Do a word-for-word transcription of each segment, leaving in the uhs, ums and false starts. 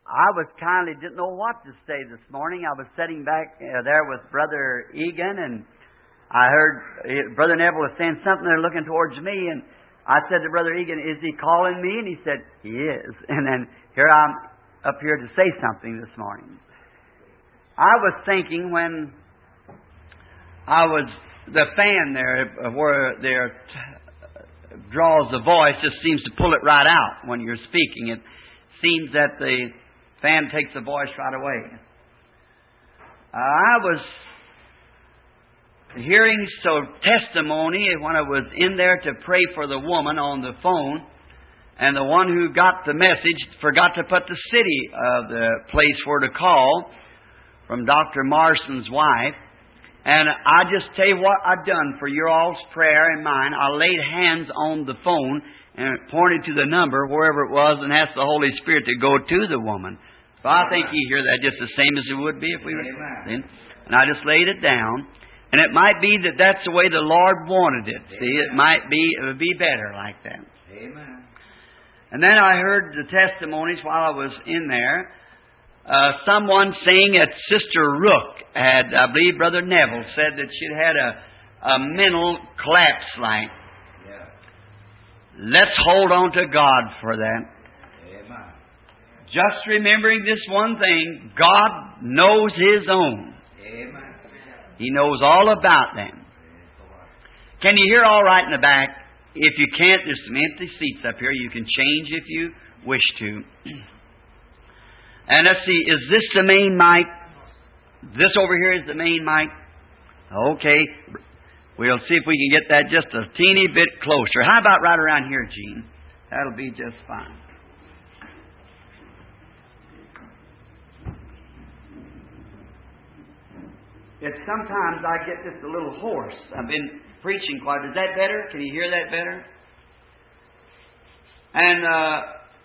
I was kindly didn't know what to say this morning. I was sitting back uh, there with Brother Egan, and I heard uh, Brother Neville was saying something there looking towards me, and I said to Brother Egan, "Is he calling me?" And he said, "He is." And then here I'm up here to say something this morning. I was thinking when I was the fan there where there draws the voice, just seems to pull it right out when you're speaking. It seems that the fan takes the voice right away. Uh, I was hearing so testimony when I was in there to pray for the woman on the phone, and the one who got the message forgot to put the city of the place where to call from Doctor Marston's wife. And I just tell you what I've done for your all's prayer and mine. I laid hands on the phone and pointed to the number wherever it was and asked the Holy Spirit to go to the woman. So I think you hear that just the same as it would be if we were then. And I just laid it down. And it might be that that's the way the Lord wanted it. See, it might be, it would be better like that. Amen. And then I heard the testimonies while I was in there. Uh, someone saying that Sister Rook had, I believe Brother Neville said that she'd had a, a mental collapse like. Yeah. Let's hold on to God for that. Amen. Just remembering this one thing, God knows His own. Amen. He knows all about them. Can you hear all right in the back? If you can't, there's some empty seats up here. You can change if you wish to. And let's see, is this the main mic? This over here is the main mic? Okay. We'll see if we can get that just a teeny bit closer. How about right around here, Gene? That'll be just fine. It's sometimes I get just a little hoarse. I've been preaching quite. Is that better? Can you hear that better? And uh,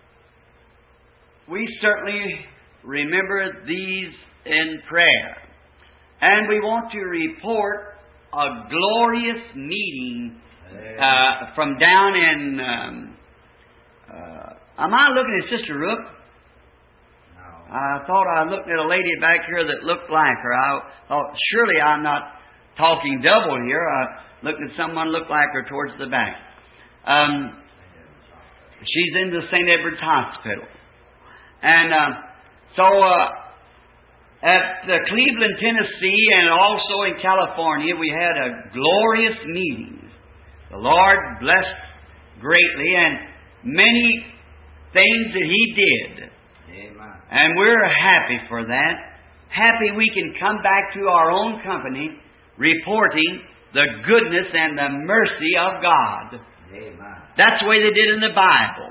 we certainly remember these in prayer. And we want to report a glorious meeting uh, from down in... Um, uh, am I looking at Sister Rook? No. I thought I looked at a lady back here that looked like her. I thought, surely I'm not talking double here. I looked at someone looked like her towards the back. Um, she's in the Saint Edward's Hospital. And... Uh, So, uh, at uh, Cleveland, Tennessee, and also in California, we had a glorious meeting. The Lord blessed greatly, and many things that He did. Amen. And we're happy for that. Happy we can come back to our own company, reporting the goodness and the mercy of God. Amen. That's the way they did in the Bible.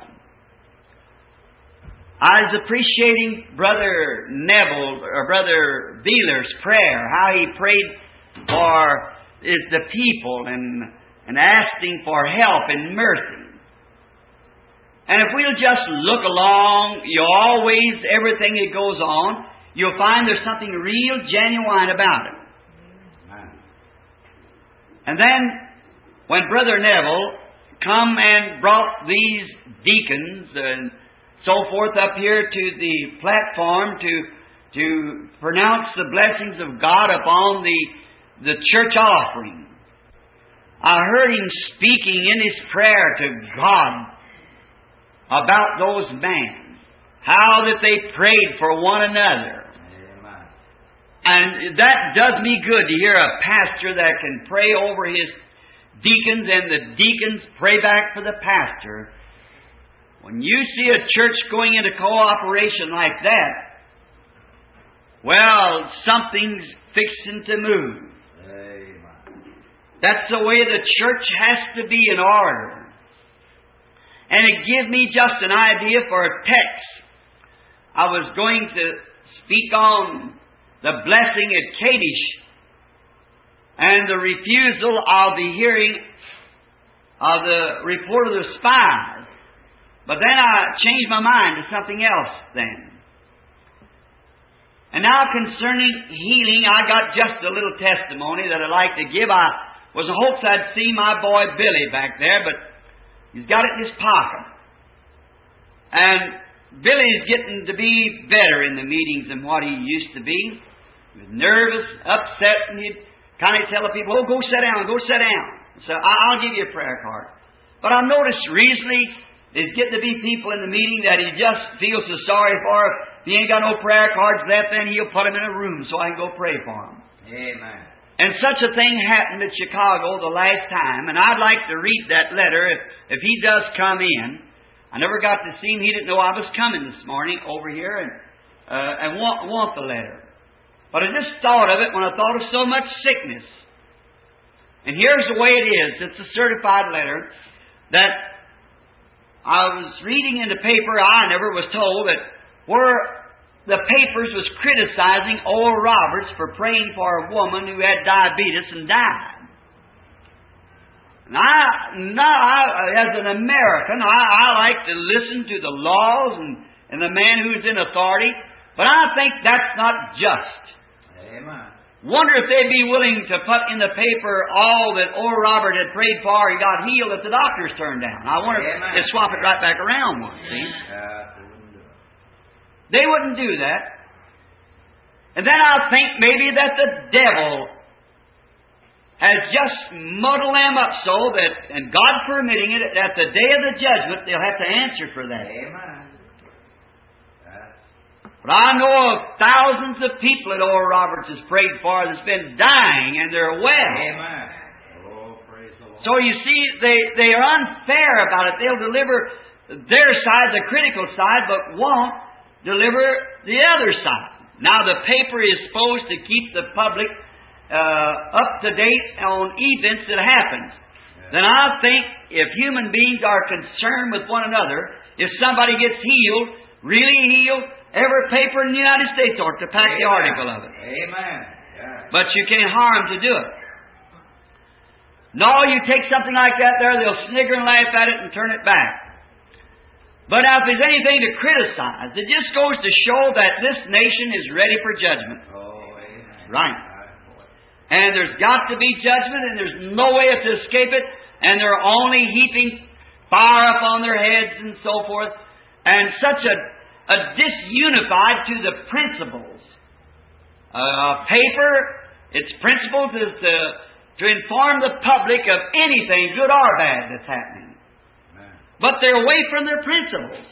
I was appreciating Brother Neville, or Brother Beeler's prayer, how he prayed for is the people and, and asking for help and mercy. And if we'll just look along, you always, everything that goes on, you'll find there's something real genuine about it. Amen. And then, when Brother Neville come and brought these deacons and so forth up here to the platform to to pronounce the blessings of God upon the the church offering, I heard him speaking in his prayer to God about those men, how that they prayed for one another. Amen. And that does me good to hear a pastor that can pray over his deacons and the deacons pray back for the pastor. When you see a church going into cooperation like that, well, something's fixing to move. Amen. That's the way the church has to be in order. And it gives me just an idea for a text. I was going to speak on the blessing at Kadesh and the refusal of the hearing of the report of the spies. But then I changed my mind to something else then. And now concerning healing, I got just a little testimony that I'd like to give. I was in hopes I'd see my boy Billy back there, but he's got it in his pocket. And Billy's getting to be better in the meetings than what he used to be. He was nervous, upset, and he'd kind of tell the people, oh, go sit down, go sit down. So I'll give you a prayer card. But I've noticed recently there's getting to be people in the meeting that he just feels so sorry for. If he ain't got no prayer cards left, then he'll put them in a room so I can go pray for him. Amen. And such a thing happened at Chicago the last time, and I'd like to read that letter if, if he does come in. I never got to see him. He didn't know I was coming this morning over here and, uh, and want, want the letter. But I just thought of it when I thought of so much sickness. And here's the way it is. It's a certified letter that I was reading in the paper. I never was told that where the papers was criticizing Oral Roberts for praying for a woman who had diabetes and died. And I, no, I, as an American, I, I like to listen to the laws and, and the man who's in authority, but I think that's not just. Amen. Wonder if they'd be willing to put in the paper all that Oral Robert had prayed for, he got healed, that the doctors turned down. I wonder Amen. If they'd swap it right back around once, see? Uh, they wouldn't do that. And then I think maybe that the devil has just muddled them up so that, and God permitting it, at the day of the judgment, they'll have to answer for that. Amen. But I know of thousands of people that Oral Roberts has prayed for that's been dying and they're well. Amen. Oh, praise the Lord. So you see, they, they are unfair about it. They'll deliver their side, the critical side, but won't deliver the other side. Now the paper is supposed to keep the public uh, up to date on events that happen. Yeah. Then I think if human beings are concerned with one another, if somebody gets healed, really healed, every paper in the United States ought to pack Amen. The article of it. Amen. Yeah. But you can't harm to do it. No, you take something like that there, they'll snigger and laugh at it and turn it back. But now if there's anything to criticize, it just goes to show that this nation is ready for judgment. Oh, amen. Right. And there's got to be judgment, and there's no way to escape it, and they're only heaping fire upon their heads and so forth, and such a a disunified to the principles. A uh, paper, its principles is to, to inform the public of anything, good or bad, that's happening. Amen. But they're away from their principles.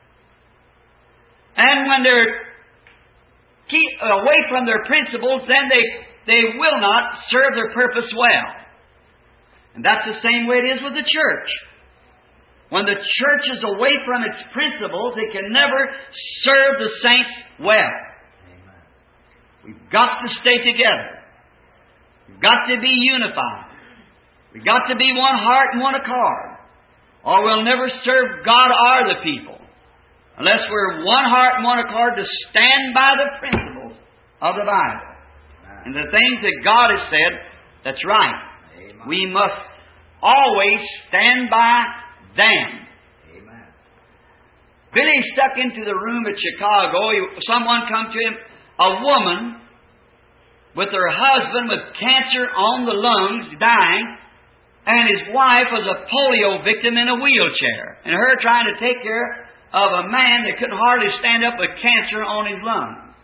And when they're keep away from their principles, then they, they will not serve their purpose well. And that's the same way it is with the church. When the church is away from its principles, it can never serve the saints well. Amen. We've got to stay together. We've got to be unified. We've got to be one heart and one accord. Or we'll never serve God or the people. Unless we're one heart and one accord to stand by the principles of the Bible. Amen. And the things that God has said, that's right. Amen. We must always stand by them. Amen. Billy stuck into the room at Chicago. He, someone come to him, a woman with her husband with cancer on the lungs, dying, and his wife was a polio victim in a wheelchair, and her trying to take care of a man that couldn't hardly stand up with cancer on his lungs.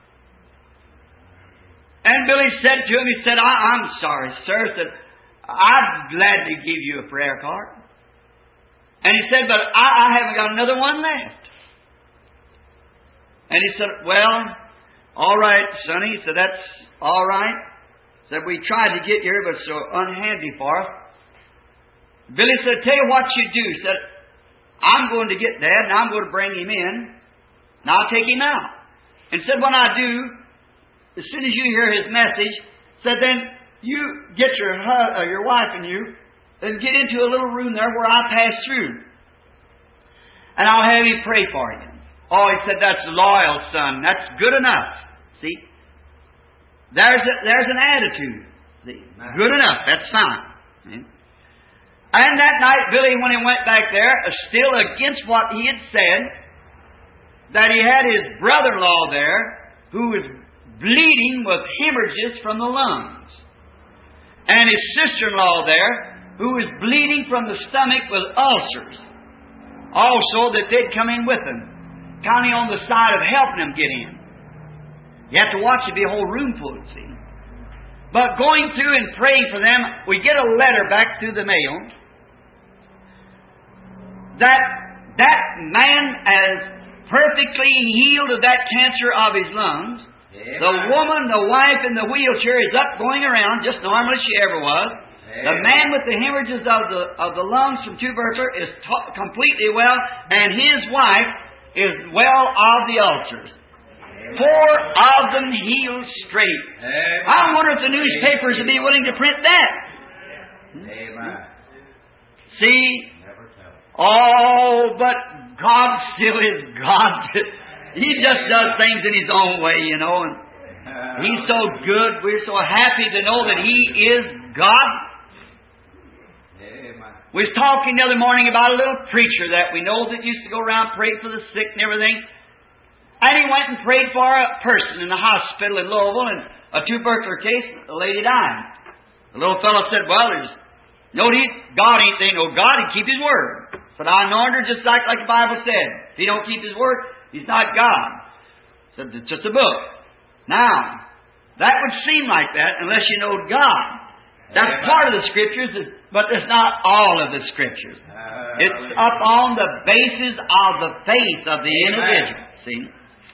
And Billy said to him, he said, I, I'm sorry, sir, said, I'd gladly give you a prayer card. And he said, but I, I haven't got another one left. And he said, well, all right, sonny. He said, that's all right. He said, we tried to get here, but it's so unhandy for us. Billy said, tell you what you do. He said, I'm going to get Dad, and I'm going to bring him in, and I'll take him out. And said, when I do, as soon as you hear his message, said, then you get your, uh, your wife and you, and get into a little room there where I pass through. And I'll have him pray for you. Oh, he said, that's loyal, son. That's good enough. See? There's, a, there's an attitude. See? Good enough. That's fine. See? And that night, Billy, when he went back there, still against what he had said, that he had his brother-in-law there, who was bleeding with hemorrhages from the lungs. And his sister-in-law there, who was bleeding from the stomach with ulcers. Also, that they'd come in with him. counting on the side of helping them get in. You have to watch it be a whole room full, see. But going through and praying for them, we get a letter back through the mail that that man is perfectly healed of that cancer of his lungs. Yeah. The woman, the wife in the wheelchair is up going around just normal as she ever was. Yeah. The man with the hemorrhages of the of the lungs from tuberculosis is t- completely well, and his wife is well of the ulcers. Four of them healed straight. Amen. I wonder if the newspapers would be willing to print that. Amen. See? Oh, but God still is God. He just does things in His own way, you know. And He's so good. We're so happy to know that He is God. Amen. We was talking the other morning about a little preacher that we know that used to go around praying for the sick and everything. And he went and prayed for a person in the hospital in Louisville, and a tuberculosis case, a lady died. The little fellow said, well, there's no need, God ain't, ain't no God, He'd keep His word. Said, I anointed her just like, like the Bible said. If He don't keep His word, He's not God. Said, it's just a book. Now, that would seem like that unless you know God. That's part of the Scriptures, but it's not all of the Scriptures. It's up on the basis of the faith of the individual. See?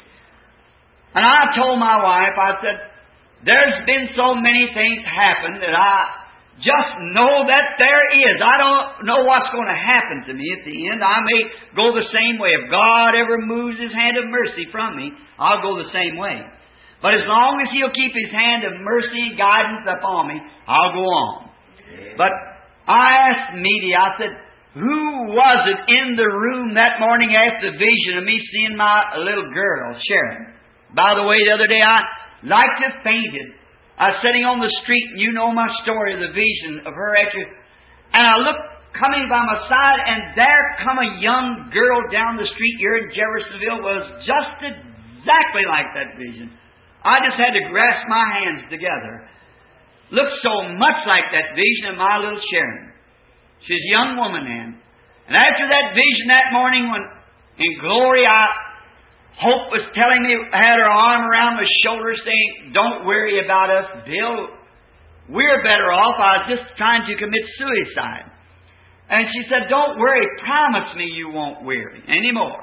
And I told my wife, I said, there's been so many things happen that I just know that there is. I don't know what's going to happen to me at the end. I may go the same way. If God ever moves His hand of mercy from me, I'll go the same way. But as long as He'll keep His hand of mercy and guidance upon me, I'll go on. But I asked Meaty, I said, who was it in the room that morning after the vision of me seeing my little girl, Sharon? By the way, the other day I like to fainted. I was sitting on the street, and you know my story of the vision of her after. And I looked coming by my side, and there come a young girl down the street here in Jeffersonville, was just exactly like that vision. I just had to grasp my hands together. Looked so much like that vision of my little Sharon. She's a young woman then. And after that vision that morning, when in glory I Hope was telling me, had her arm around my shoulder saying, don't worry about us, Bill. We're better off. I was just trying to commit suicide. And she said, don't worry. Promise me you won't worry anymore.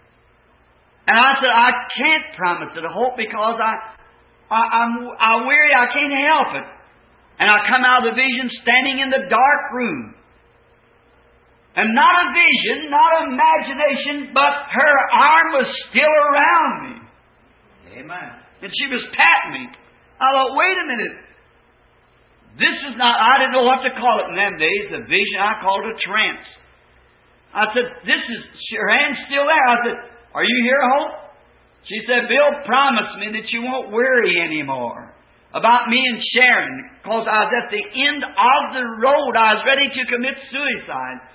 And I said, I can't promise it, Hope, because I, I, I'm I weary. I can't help it. And I come out of the vision standing in the dark room. And not a vision, not imagination, but her arm was still around me. Amen. And she was patting me. I thought, wait a minute. This is not, I didn't know what to call it in them days. The vision, I called it a trance. I said, this is, her hand's still there. I said, are you here, Hope? She said, Bill, promise me that you won't worry anymore about me and Sharon, because I was at the end of the road. I was ready to commit suicide.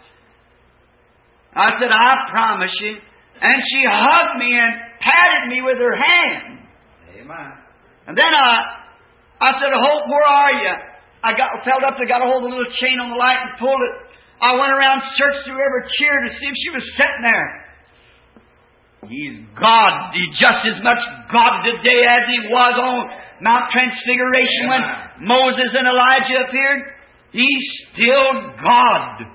I said, I promise you. And she hugged me and patted me with her hand. Amen. And then I, I said, Hope, where are you? I got felt up and got a hold of the little chain on the light and pulled it. I went around, searched through every chair to see if she was sitting there. He's God. He's just as much God today as He was on Mount Transfiguration. Amen. When Moses and Elijah appeared. He's still God.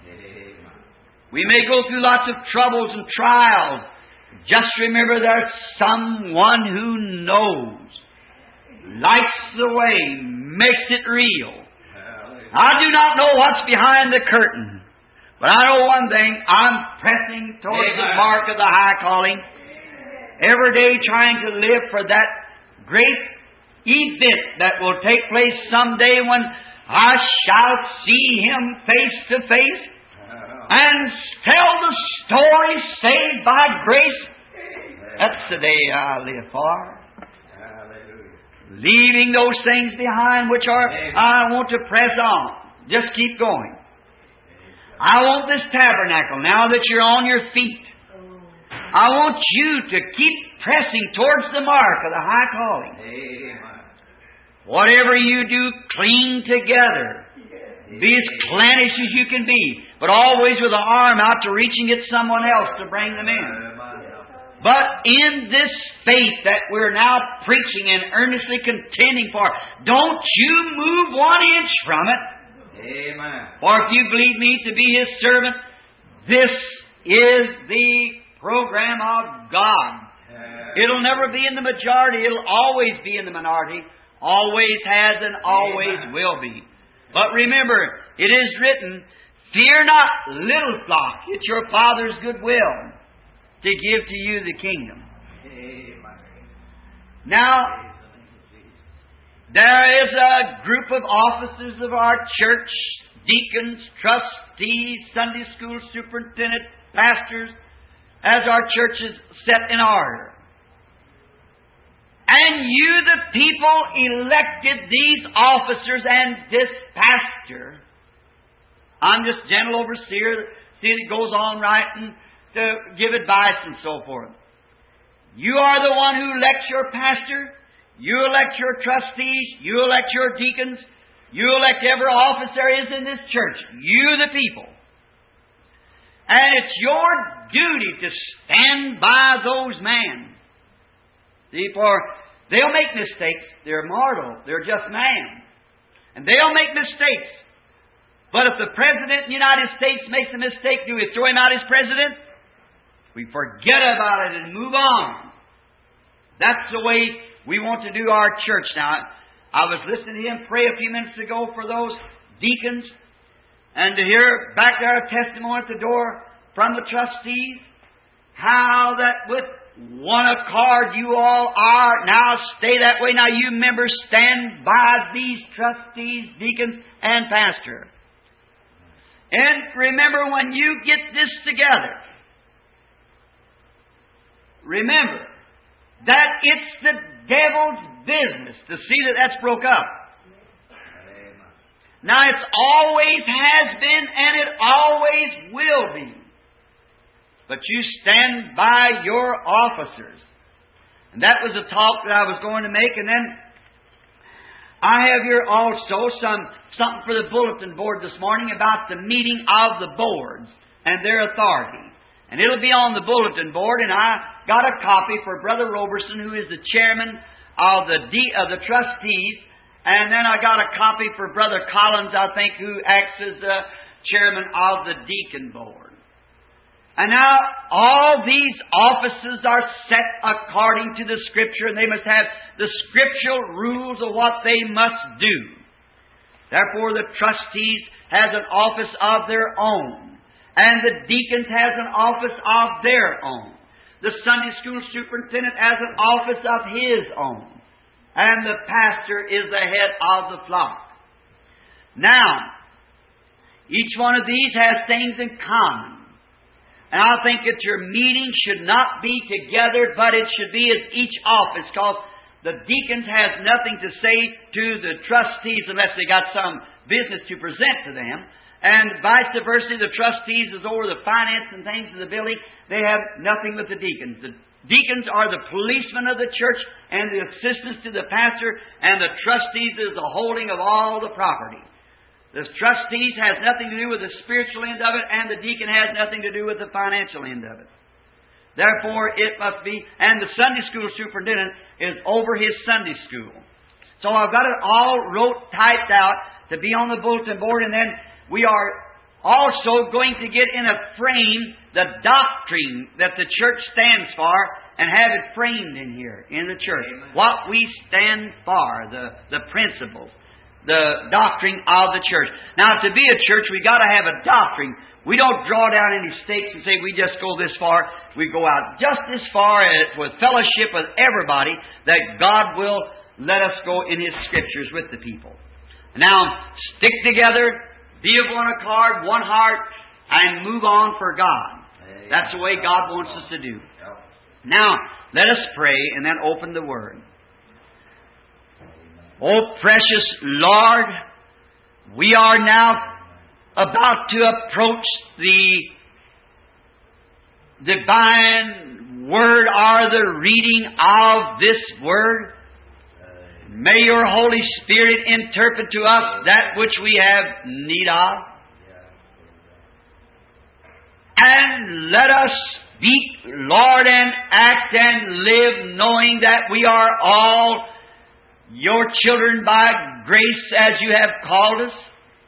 We may go through lots of troubles and trials. Just remember there's someone who knows, lights the way, makes it real. I do not know what's behind the curtain, but I know one thing. I'm pressing towards the mark of the high calling. Every day trying to live for that great event that will take place someday when I shall see Him face to face. And tell the story saved by grace. That's the day I live for. Hallelujah. Leaving those things behind which are, I want to press on. Just keep going. I want this tabernacle, now that you're on your feet, I want you to keep pressing towards the mark of the high calling. Amen. Whatever you do, cling together. Be as clannish as you can be, but always with the arm out to reach and get someone else to bring them in. But in this faith that we're now preaching and earnestly contending for, don't you move one inch from it. Amen. For if you believe me to be His servant, this is the program of God. Yeah. It'll never be in the majority. It'll always be in the minority. Always has and always Amen. will be. But remember, it is written, fear not, little flock. It's your Father's good will to give to you the kingdom. Amen. Now, there is a group of officers of our church, deacons, trustees, Sunday school superintendent, pastors, as our church is set in order. And you, the people, elected these officers and this pastor. I'm just general overseer, see it goes on right and to give advice and so forth. You are the one who elects your pastor. You elect your trustees. You elect your deacons. You elect every office there is in this church. You, the people. And it's your duty to stand by those men. See, for they'll make mistakes. They're mortal. They're just man. And they'll make mistakes. But if the President of the United States makes a mistake, do we throw him out as President? We forget about it and move on. That's the way we want to do our church. Now, I was listening to him pray a few minutes ago for those deacons, and to hear back there a testimony at the door from the trustees, how that with one accord you all are. Now stay that way. Now you members stand by these trustees, deacons, and pastor. And remember, when you get this together, remember that it's the devil's business to see that that's broke up. Amen. Now, it always has been and it always will be. But you stand by your officers. And that was a talk that I was going to make. And then I have here also some something for the bulletin board this morning about the meeting of the boards and their authority. And it'll be on the bulletin board, and I got a copy for Brother Roberson, who is the chairman of the de- of the trustees, and then I got a copy for Brother Collins, I think, who acts as the chairman of the deacon board. And now all these offices are set according to the Scripture, and they must have the scriptural rules of what they must do. Therefore, the trustees has an office of their own. And the deacons has an office of their own. The Sunday school superintendent has an office of his own. And the pastor is the head of the flock. Now, each one of these has things in common. And I think that your meeting should not be together, but it should be as each office, because the deacons has nothing to say to the trustees unless they got some business to present to them. And vice versa, the trustees is over the finance and things of the building. They have nothing with the deacons. The deacons are the policemen of the church and the assistants to the pastor, and the trustees is the holding of all the property. The trustees has nothing to do with the spiritual end of it, and the deacon has nothing to do with the financial end of it. Therefore, it must be, and the Sunday school superintendent is over his Sunday school. So I've got it all wrote, typed out to be on the bulletin board, and then we are also going to get in a frame the doctrine that the church stands for and have it framed in here in the church. Amen. What we stand for, the, the principles, the doctrine of the church. Now, to be a church, we've got to have a doctrine. We don't draw down any stakes and say we just go this far. We go out just as far as with fellowship with everybody that God will let us go in His Scriptures with the people. Now, stick together. Be of one accord, one heart, and move on for God. That's the way God wants us to do. Now, let us pray and then open the Word. Oh, precious Lord, we are now about to approach the divine Word or the reading of this Word. May your Holy Spirit interpret to us that which we have need of. And let us speak, Lord, and act and live knowing that we are all Your children by grace as You have called us.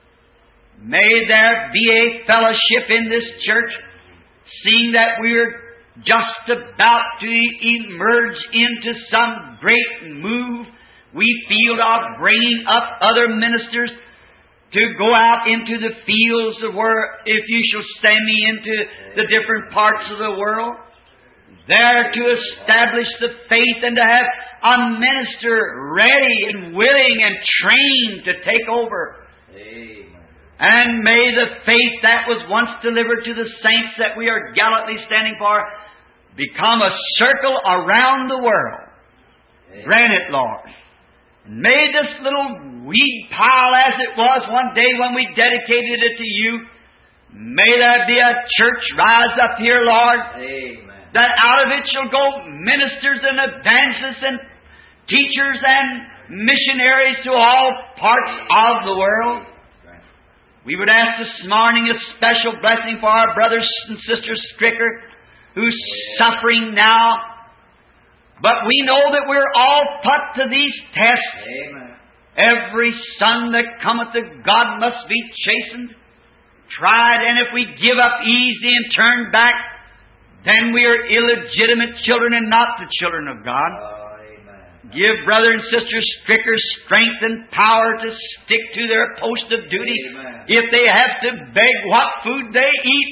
May there be a fellowship in this church, seeing that we're just about to emerge into some great move we feel of bringing up other ministers to go out into the fields of where, if You shall send me into the different parts of the world, there to establish the faith and to have a minister ready and willing and trained to take over. Amen. And may the faith that was once delivered to the saints that we are gallantly standing for become a circle around the world. Amen. Grant it, Lord. And may this little weed pile as it was one day when we dedicated it to You, may there be a church rise up here, Lord, Amen. that out of it shall go ministers and evangelists and teachers and missionaries to all parts of the world. We would ask this morning a special blessing for our brothers and sisters Stricker, who's suffering now. But we know that we're all put to these tests. Amen. Every son that cometh to God must be chastened, tried, and if we give up easy and turn back, then we are illegitimate children and not the children of God. Oh, amen. Give brother and sister Stricker strength and power to stick to their post of duty. Amen. If they have to beg what food they eat,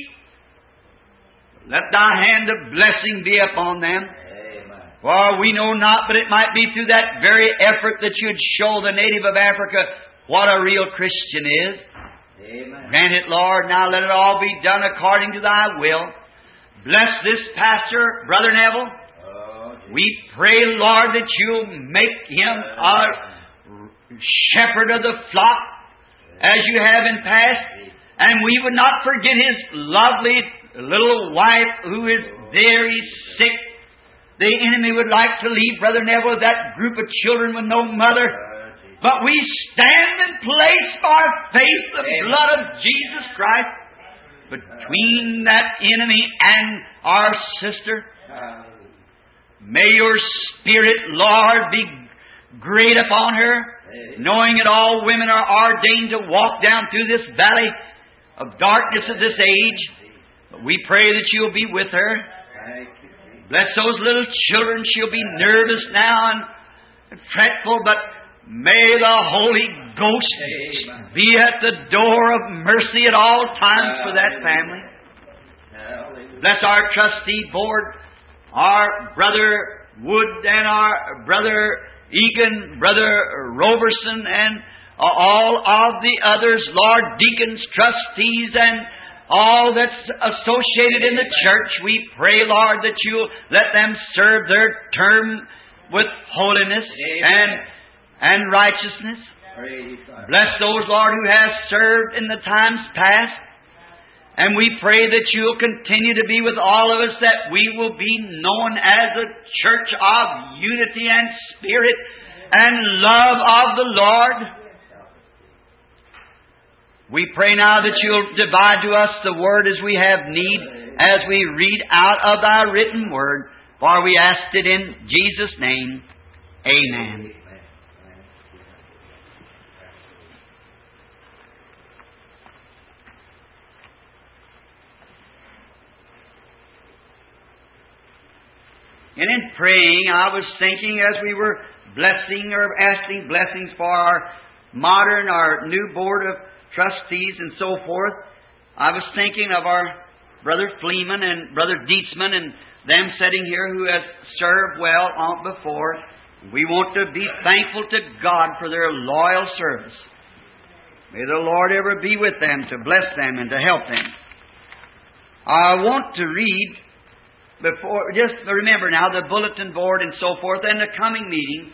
let Thy hand of blessing be upon them. Amen. For we know not, but it might be through that very effort that You'd show the native of Africa what a real Christian is. Amen. Grant it, Lord. Now let it all be done according to Thy will. Bless this pastor, Brother Neville. Oh, Jesus. We pray, Lord, that You'll make him a shepherd of the flock as You have in past. And we would not forget his lovely little wife who is very sick. The enemy would like to leave Brother Neville with that group of children with no mother. But we stand and place by faith the Amen. blood of Jesus Christ between that enemy and our sister. May Your Spirit, Lord, be great upon her, Amen. knowing that all women are ordained to walk down through this valley of darkness of this age. But we pray that You'll be with her. Thank You, Jesus. Bless those little children. She'll be nervous now and, and fretful, but may the Holy Ghost Amen. be at the door of mercy at all times for that family. Hallelujah. Bless our trustee board, our brother Wood and our brother Egan, brother Roberson, and all of the others, Lord, deacons, trustees, and all that's associated in the church. We pray, Lord, that You'll let them serve their term with holiness and, and righteousness. Praise God. Bless those, Lord, who have served in the times past. And we pray that You'll continue to be with all of us, that we will be known as a church of unity and spirit and love of the Lord. We pray now that You'll divide to us the Word as we have need, as we read out of Thy written Word. For we asked it in Jesus' name. Amen. And in praying, I was thinking as we were blessing or asking blessings for our modern, our new board of trustees and so forth, I was thinking of our Brother Fleeman and Brother Dietzman and them sitting here who has served well on before. We want to be thankful to God for their loyal service. May the Lord ever be with them to bless them and to help them. I want to read before, just remember now the bulletin board and so forth and the coming meeting.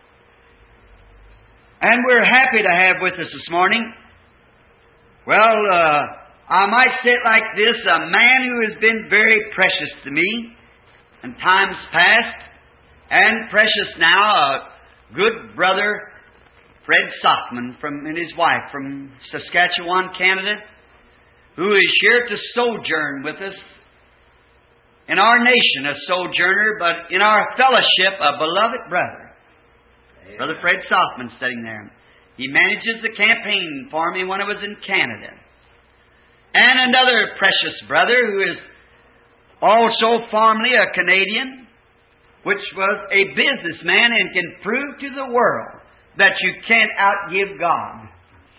And we're happy to have with us this morning, well, uh, I might say it like this, a man who has been very precious to me in times past, and precious now, a good brother, Fred Sockman, from, and his wife from Saskatchewan, Canada, who is here to sojourn with us in our nation a sojourner, but in our fellowship a beloved brother. Amen. Brother Fred Softman sitting there. He manages the campaign for me when I was in Canada. And another precious brother who is also formerly a Canadian, which was a businessman and can prove to the world that you can't outgive God.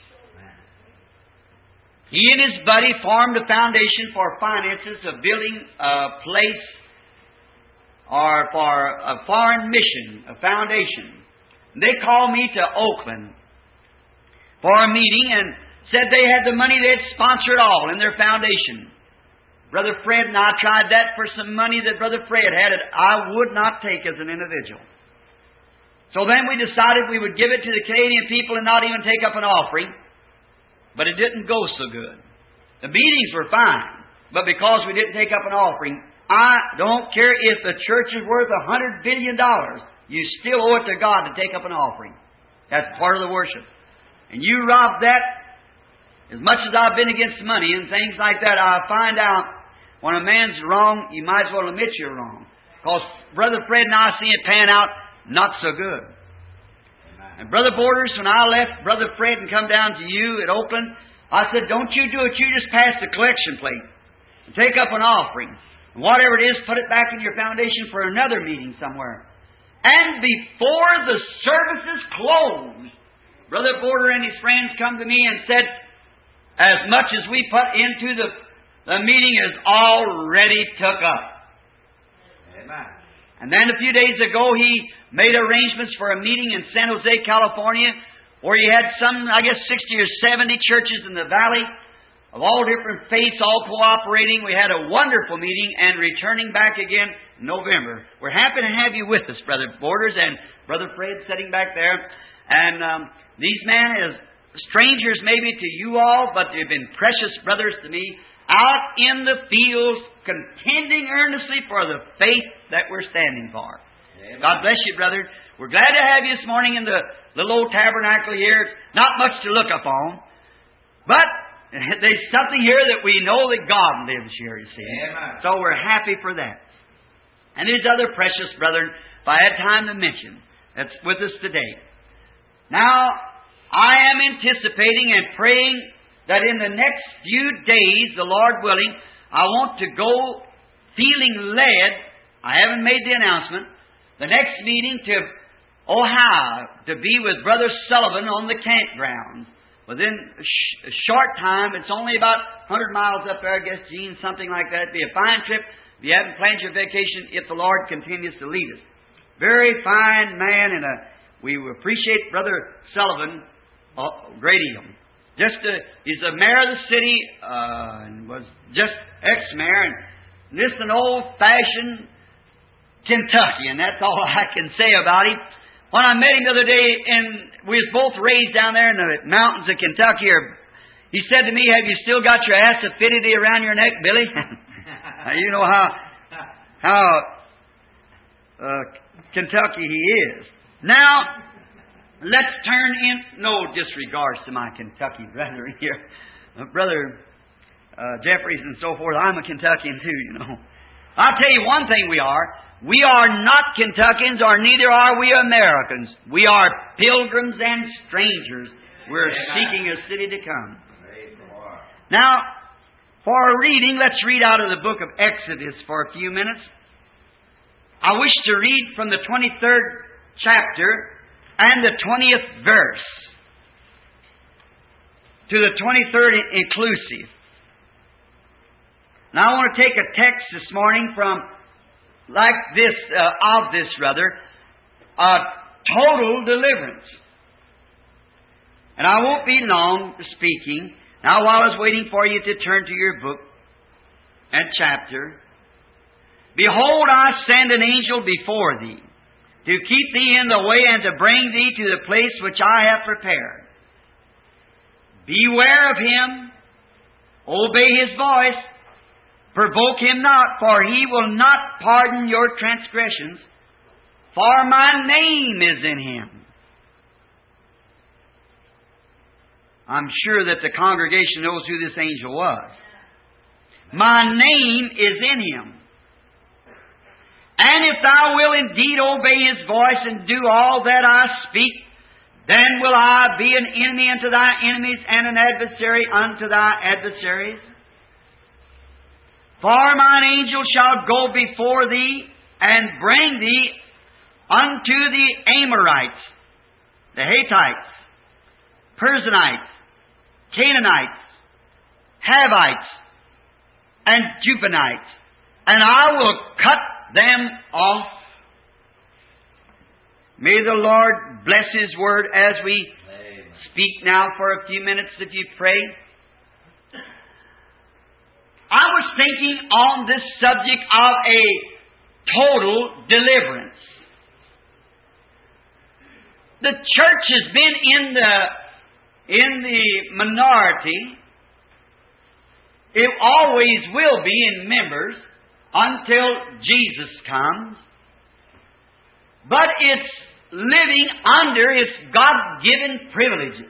He and his buddy formed a foundation for finances of building a place or for a foreign mission, a foundation. They called me to Oakland for a meeting and said they had the money, they'd sponsor it all in their foundation. Brother Fred and I tried that for some money that Brother Fred had that I would not take as an individual. So then we decided we would give it to the Canadian people and not even take up an offering. But it didn't go so good. The meetings were fine, but because we didn't take up an offering, I don't care if the church is worth a hundred billion dollars. You still owe it to God to take up an offering. That's part of the worship. And you rob that, as much as I've been against money and things like that, I find out when a man's wrong, you might as well admit you're wrong. Because Brother Fred and I see it pan out not so good. And Brother Borders, when I left Brother Fred and come down to you at Oakland, I said, don't you do it. You just pass the collection plate and take up an offering. And whatever it is, put it back in your foundation for another meeting somewhere. And before the services closed, Brother Border and his friends come to me and said, as much as we put into the, the meeting is already took up. Amen. And then a few days ago, he made arrangements for a meeting in San Jose, California, where he had some, I guess, sixty or seventy churches in the valley of all different faiths, all cooperating. We had a wonderful meeting and returning back again in November. We're happy to have you with us, Brother Borders and Brother Fred sitting back there. And um, these men, as strangers maybe to you all, but they've been precious brothers to me, out in the fields, contending earnestly for the faith that we're standing for. Amen. God bless you, brother. We're glad to have you this morning in the little old tabernacle here. Not much to look upon, but there's something here that we know that God lives here, you see. Amen. So we're happy for that. And there's other precious brethren, if I had time to mention, that's with us today. Now, I am anticipating and praying that in the next few days, the Lord willing, I want to go feeling led. I haven't made the announcement. The next meeting to Ohio to be with Brother Sullivan on the campground. Within a, sh- a short time, it's only about one hundred miles up there, I guess, Gene, something like that. It'd be a fine trip if you haven't planned your vacation, if the Lord continues to lead us. Very fine man, and a, we appreciate Brother Sullivan a great deal. Just a, he's the mayor of the city, uh, and was just ex-mayor, and this is an old-fashioned Kentuckian. That's all I can say about him. When I met him the other day, and we was both raised down there in the mountains of Kentucky, he said to me, "Have you still got your acidity around your neck, Billy?" You know how how uh, Kentucky he is. Now, let's turn in, no disregards to my Kentucky brethren here, uh, Brother uh, Jeffries and so forth. I'm a Kentuckian too, you know. I'll tell you one thing we are. We are not Kentuckians, or neither are we Americans. We are pilgrims and strangers. We're seeking a city to come. Now, for our reading, let's read out of the book of Exodus for a few minutes. I wish to read from the twenty-third chapter and the twentieth verse to the twenty-third inclusive. Now I want to take a text this morning from, like this, uh, of this rather, a total deliverance. And I won't be long speaking. Now while I was waiting for you to turn to your book and chapter, behold, I send an angel before thee, to keep thee in the way and to bring thee to the place which I have prepared. Beware of him, obey his voice, provoke him not, for he will not pardon your transgressions, for my name is in him. I'm sure that the congregation knows who this angel was. My name is in him. And if thou wilt indeed obey His voice and do all that I speak, then will I be an enemy unto thy enemies and an adversary unto thy adversaries. For mine angel shall go before thee and bring thee unto the Amorites, the Hittites, Perizzites, Canaanites, Havites, and Jebusites, and I will cut them off. May the Lord bless His Word as we Amen. Speak now for a few minutes if you pray. I was thinking on this subject of a total deliverance. The church has been in the, in the minority. It always will be in members until Jesus comes. But it's living under its God-given privileges.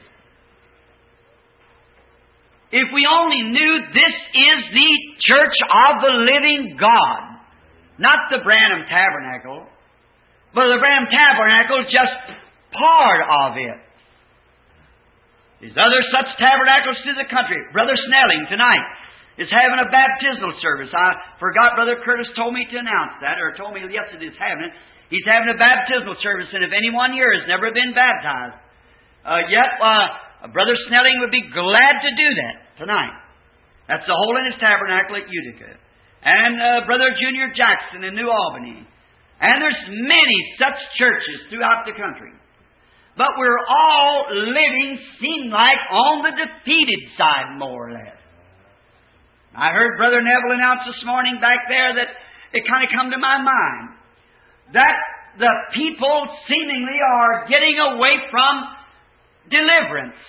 If we only knew this is the church of the living God, not the Branham Tabernacle, but the Branham Tabernacle is just part of it. There's other such tabernacles through the country. Brother Snelling tonight is having a baptismal service. I forgot Brother Curtis told me to announce that, or told me yesterday he's having it. He's having a baptismal service, and if anyone here has never been baptized uh, yet, uh, Brother Snelling would be glad to do that tonight. That's the Holiness Tabernacle at Utica. And uh, Brother Junior Jackson in New Albany. And there's many such churches throughout the country. But we're all living, seem like, on the defeated side, more or less. I heard Brother Neville announce this morning back there that it kind of come to my mind that the people seemingly are getting away from deliverance.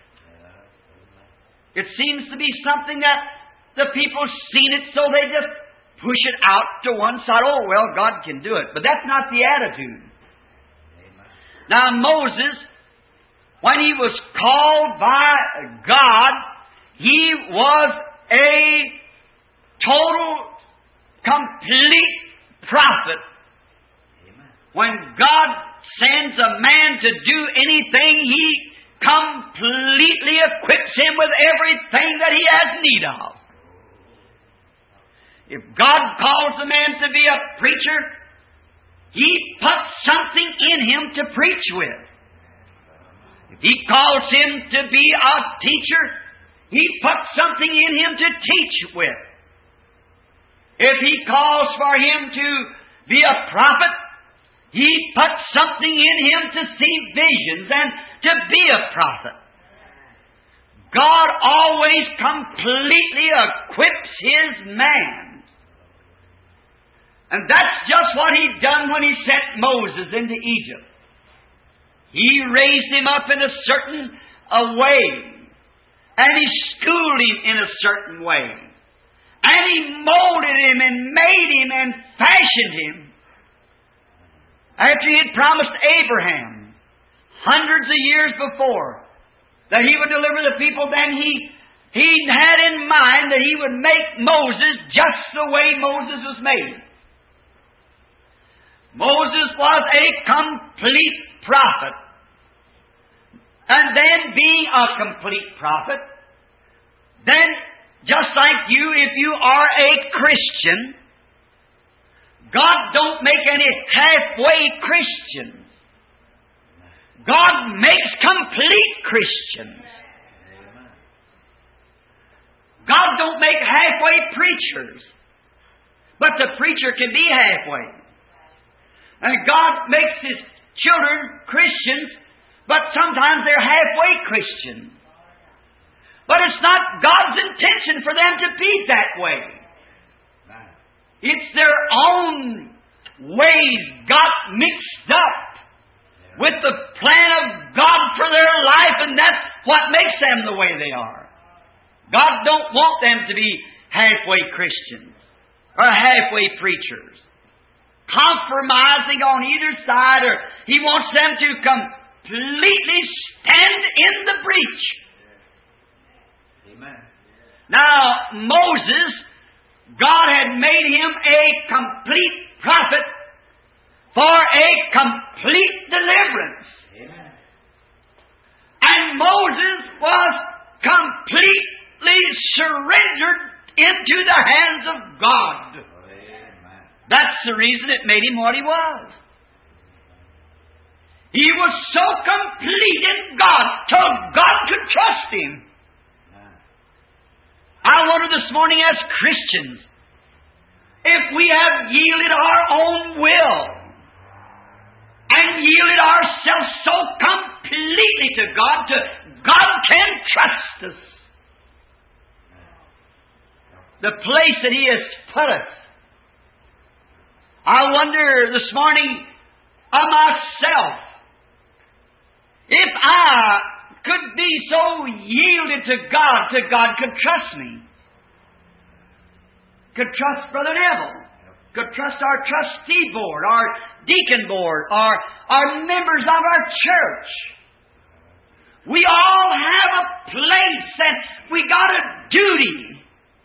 It seems to be something that the people seen it, so they just push it out to one side. Oh, well, God can do it. But that's not the attitude. Now, Moses, when he was called by God, he was a total, complete prophet. When God sends a man to do anything, He completely equips him with everything that he has need of. If God calls a man to be a preacher, He puts something in him to preach with. If He calls him to be a teacher, He puts something in him to teach with. If He calls for him to be a prophet, He puts something in him to see visions and to be a prophet. God always completely equips His man. And that's just what He done when He sent Moses into Egypt. He raised him up in a certain a way. And He schooled him in a certain way. And He molded him and made him and fashioned him. After He had promised Abraham, hundreds of years before, that He would deliver the people, then He, he had in mind that He would make Moses just the way Moses was made. Moses was a complete prophet. And then being a complete prophet, then just like you, if you are a Christian, God don't make any halfway Christians. God makes complete Christians. God don't make halfway preachers. But the preacher can be halfway. And God makes His children Christians, but sometimes they're halfway Christians. But it's not God's intention for them to be that way. It's their own ways got mixed up with the plan of God for their life, and that's what makes them the way they are. God don't want them to be halfway Christians or halfway preachers, compromising on either side, or He wants them to completely stand in the breach. Amen. Now, Moses, God had made him a complete prophet for a complete deliverance. Amen. And Moses was completely surrendered into the hands of God. Amen. That's the reason it made him what he was. He was so complete in God till God could trust him. I wonder this morning as Christians, if we have yielded our own will and yielded ourselves so completely to God, to God can trust us. The place that He has put us. I wonder this morning of myself, if I could be so yielded to God that God could trust me. Could trust Brother Neville. Could trust our trustee board, our deacon board, our, our members of our church. We all have a place and we got a duty.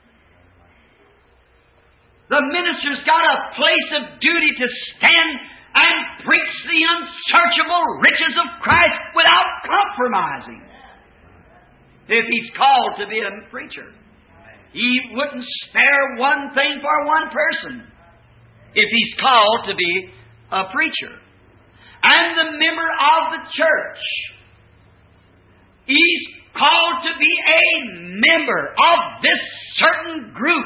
The minister's got a place of duty to stand and preach the unsearchable riches of Christ without compromising. If he's called to be a preacher, he wouldn't spare one thing for one person if he's called to be a preacher. And the member of the church, he's called to be a member of this certain group.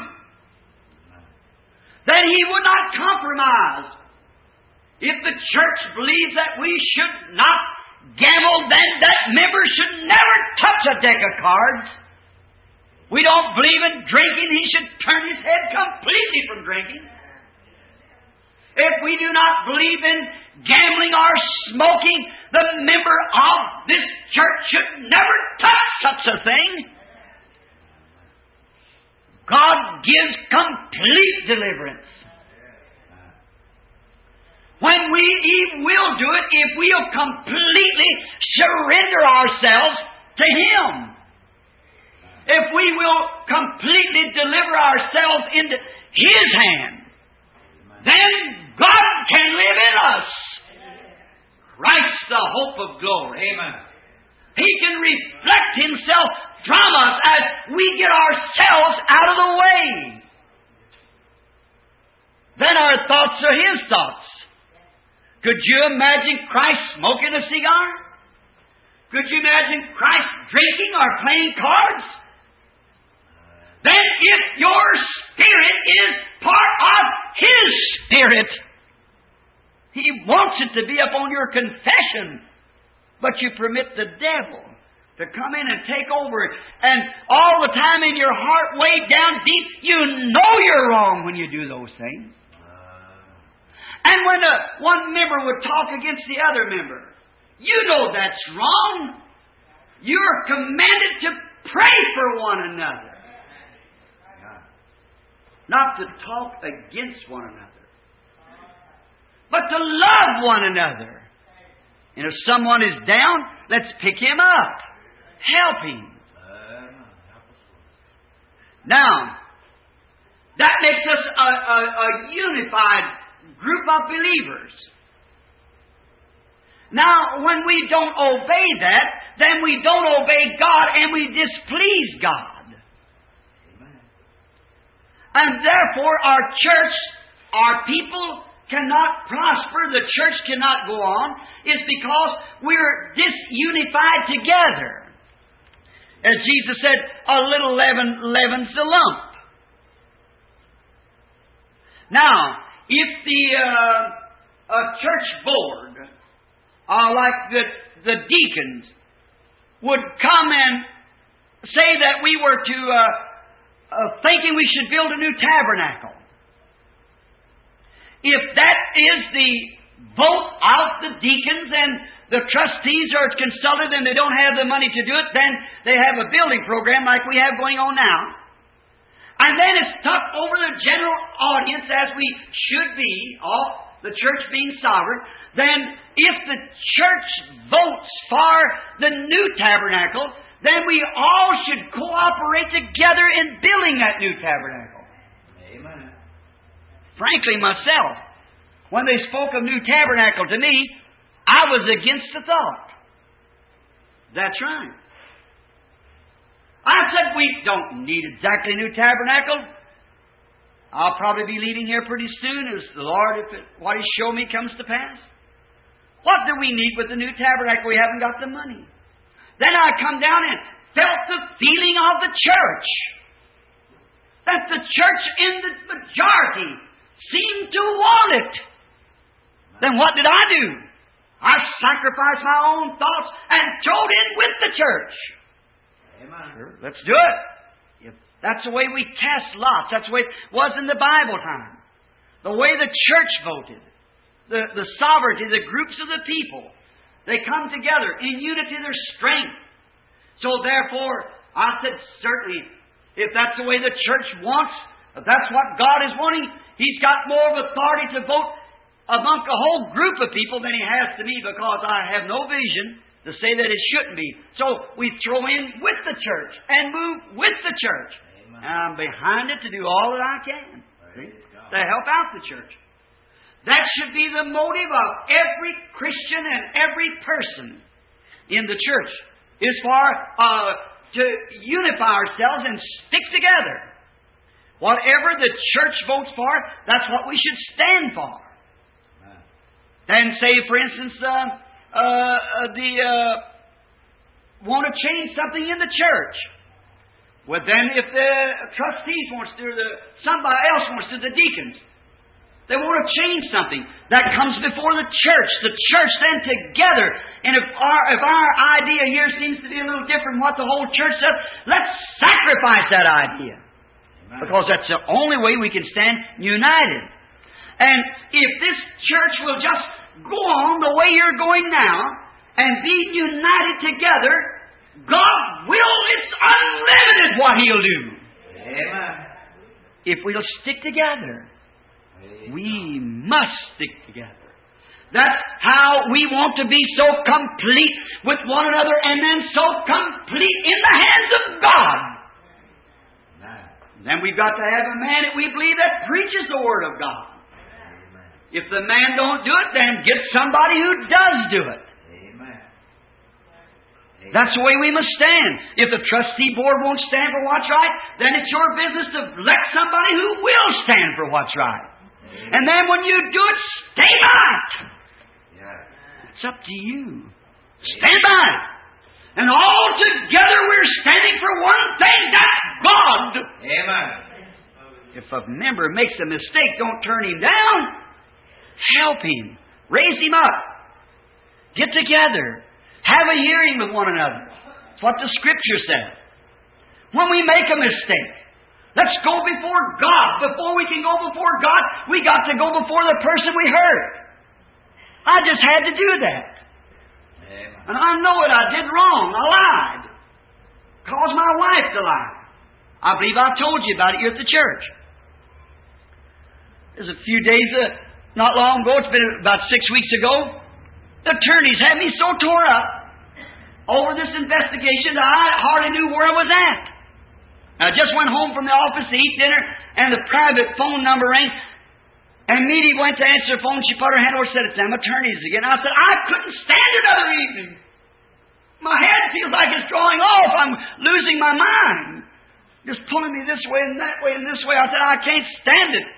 Then he would not compromise. If the church believes that we should not gamble, then that member should never touch a deck of cards. We don't believe in drinking, he should turn his head completely from drinking. If we do not believe in gambling or smoking, the member of this church should never touch such a thing. God gives complete deliverance. When we He will do it if we'll completely surrender ourselves to Him. If we will completely deliver ourselves into His hand, then God can live in us. Christ, the hope of glory. Amen. He can reflect Himself from us as we get ourselves out of the way. Then our thoughts are His thoughts. Could you imagine Christ smoking a cigar? Could you imagine Christ drinking or playing cards? Then if your spirit is part of His Spirit, He wants it to be upon your confession, but you permit the devil to come in and take over it. And all the time in your heart, way down deep, you know you're wrong when you do those things. And when a, one member would talk against the other member, you know that's wrong. You're commanded to pray for one another. Not to talk against one another, but to love one another. And if someone is down, let's pick him up. Help him. Now, that makes us a, a, a unified group of believers. Now, when we don't obey that, then we don't obey God and we displease God. Amen. And therefore, our church, our people cannot prosper, the church cannot go on, is because we're disunified together. As Jesus said, a little leaven leavens the lump. Now, if the uh, a church board, uh, like the, the deacons, would come and say that we were to uh, uh, thinking we should build a new tabernacle, if that is the vote of the deacons and the trustees are consulted and they don't have the money to do it, then they have a building program like we have going on now. And then it's tucked over the general audience as we should be, all the church being sovereign. Then if the church votes for the new tabernacle, then we all should cooperate together in building that new tabernacle. Amen. Frankly, myself, When they spoke of new tabernacle to me, I was against the thought. That's right. I said, we don't need exactly a new tabernacle. I'll probably be leaving here pretty soon as the Lord, if it, what He showed me comes to pass. What do we need with the new tabernacle? We haven't got the money. Then I come down and felt the feeling of the church. That the church in the majority seemed to want it. Then what did I do? I sacrificed my own thoughts and throwed in with the church. Amen. Sure, let's do it. If that's the way we cast lots. That's the way it was in the Bible time. The way the church voted. The, the sovereignty, the groups of the people. They come together in unity, their strength. So therefore, I said, certainly, if that's the way the church wants, if that's what God is wanting, He's got more of authority to vote among a whole group of people than He has to me, because I have no vision to say that it shouldn't be. So we throw in with the church and move with the church. Amen. And I'm behind it to do all that I can see, to help out the church. That should be the motive of every Christian and every person in the church, is for uh, to unify ourselves and stick together. Whatever the church votes for, that's what we should stand for. Amen. And say, for instance, uh, uh, the uh, want to change something in the church. Well, then, if the trustees wants to, or the somebody else wants to, the deacons. They want to change something. That comes before the church. The church then together. And if our, if our idea here seems to be a little different from what the whole church says, let's sacrifice that idea. Amen. Because that's the only way we can stand united. And if this church will just go on the way you're going now and be united together, God will, it's unlimited what He'll do. Amen. If we'll stick together. We must stick together. That's how we want to be so complete with one another, and then so complete in the hands of God. Amen. Then we've got to have a man that we believe that preaches the Word of God. Amen. If the man don't do it, then get somebody who does do it. Amen. That's the way we must stand. If the trustee board won't stand for what's right, then it's your business to elect somebody who will stand for what's right. And then when you do it, stay by it. Yeah. It's up to you. Stand by it. And all together we're standing for one thing, that's God. Amen. If a member makes a mistake, don't turn him down. Help him. Raise him up. Get together. Have a hearing with one another. That's what the Scripture says. When we make a mistake, let's go before God. Before we can go before God, we got to go before the person we hurt. I just had to do that. Amen. And I know it. I did wrong. I lied. Caused my wife to lie. I believe I told you about it here at the church. There's a few days, uh, not long ago, it's been about six weeks ago, the attorneys had me so tore up over this investigation that I hardly knew where I was at. I just went home from the office to eat dinner, and the private phone number rang. And Meady went to answer the phone. She put her hand over and said, "It's them attorneys again." I said, "I couldn't stand another evening. My head feels like it's drawing off. I'm losing my mind. Just pulling me this way and that way and this way." I said, "I can't stand it."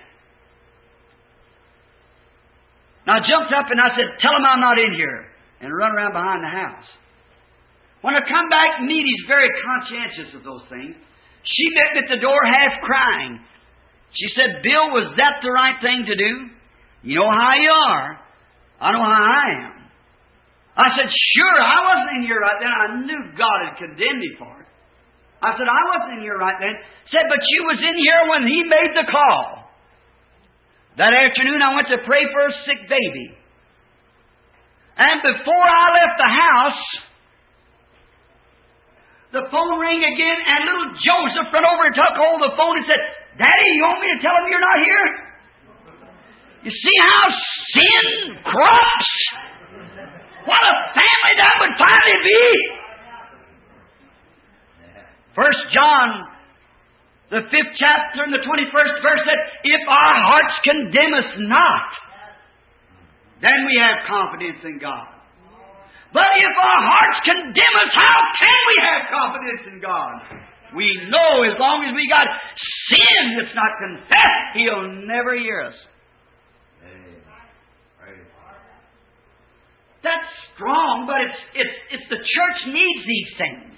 And I jumped up and I said, "Tell them I'm not in here," and run around behind the house. When I come back, Meady's very conscientious of those things. She met me at the door half crying. She said, "Bill, was that the right thing to do? You know how you are. I know how I am." I said, "Sure, I wasn't in here right then. I knew God had condemned me for it." I said, "I wasn't in here right then." Said, "But you was in here when he made the call." That afternoon I went to pray for a sick baby. And before I left the house, the phone rang again, and little Joseph ran over and took hold of the phone and said, "Daddy, you want me to tell him you're not here?" You see how sin corrupts? What a family that would finally be! First John, the fifth chapter and the twenty-first verse said, "If our hearts condemn us not, then we have confidence in God. But if our hearts condemn us, how can we have confidence in God? We know as long as we got sin that's not confessed, He'll never hear us. That's strong, but it's it's it's the church needs these things.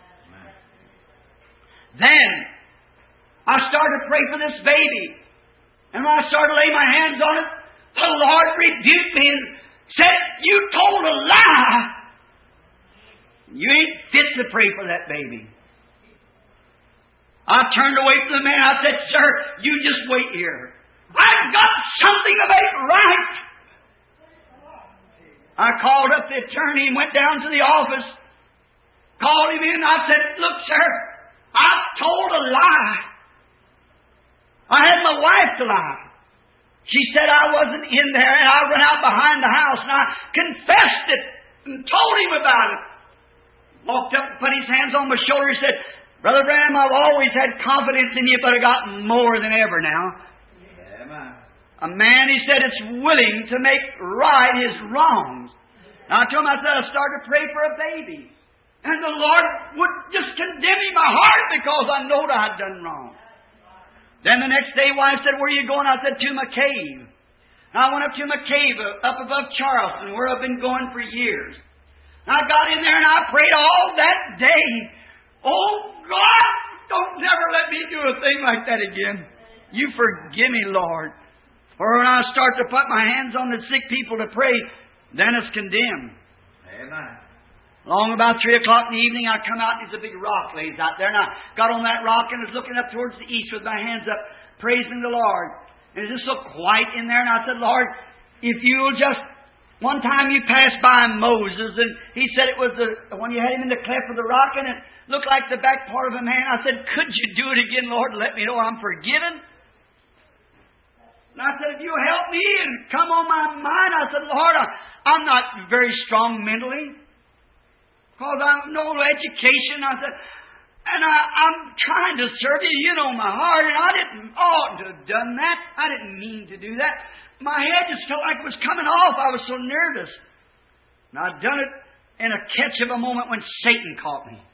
Then I started to pray for this baby. And when I started to lay my hands on it, the Lord rebuked me and said, "You told a lie. You ain't fit to pray for that baby." I turned away from the man. I said, "Sir, you just wait here. I've got something to make right." I called up the attorney and went down to the office. Called him in. I said, "Look, sir, I've told a lie. I had my wife to lie. She said I wasn't in there, and I ran out behind the house, and I confessed it and told him about it." Walked up and put his hands on my shoulder. He said, "Brother Branham, I've always had confidence in you, but I got more than ever now." Amen. A man, he said, is willing to make right his wrongs. Now I told him, I said, I started to pray for a baby. And the Lord would just condemn me my heart because I knowed I had done wrong. Then the next day, wife said, "Where are you going?" I said, "To my cave." And I went up to my cave up above Charleston, where I've been going for years. And I got in there and I prayed all that day. "Oh, God, don't never let me do a thing like that again. You forgive me, Lord." For when I start to put my hands on the sick people to pray, then it's condemned. Amen. Long about three o'clock in the evening, I come out and there's a big rock lays out there. And I got on that rock and was looking up towards the east with my hands up, praising the Lord. And it's just so quiet in there. And I said, "Lord, if you'll just..." One time you passed by Moses, and he said it was the when you had him in the cleft of the rock, and it looked like the back part of a man. I said, "Could you do it again, Lord, and let me know I'm forgiven?" And I said, "If you help me and come on my mind," I said, "Lord, I, I'm not very strong mentally, because I have no education." I said, "And I, I'm trying to serve you. You know my heart, and I didn't ought to have done that. I didn't mean to do that. My head just felt like it was coming off. I was so nervous." And I'd done it in a catch of a moment when Satan caught me.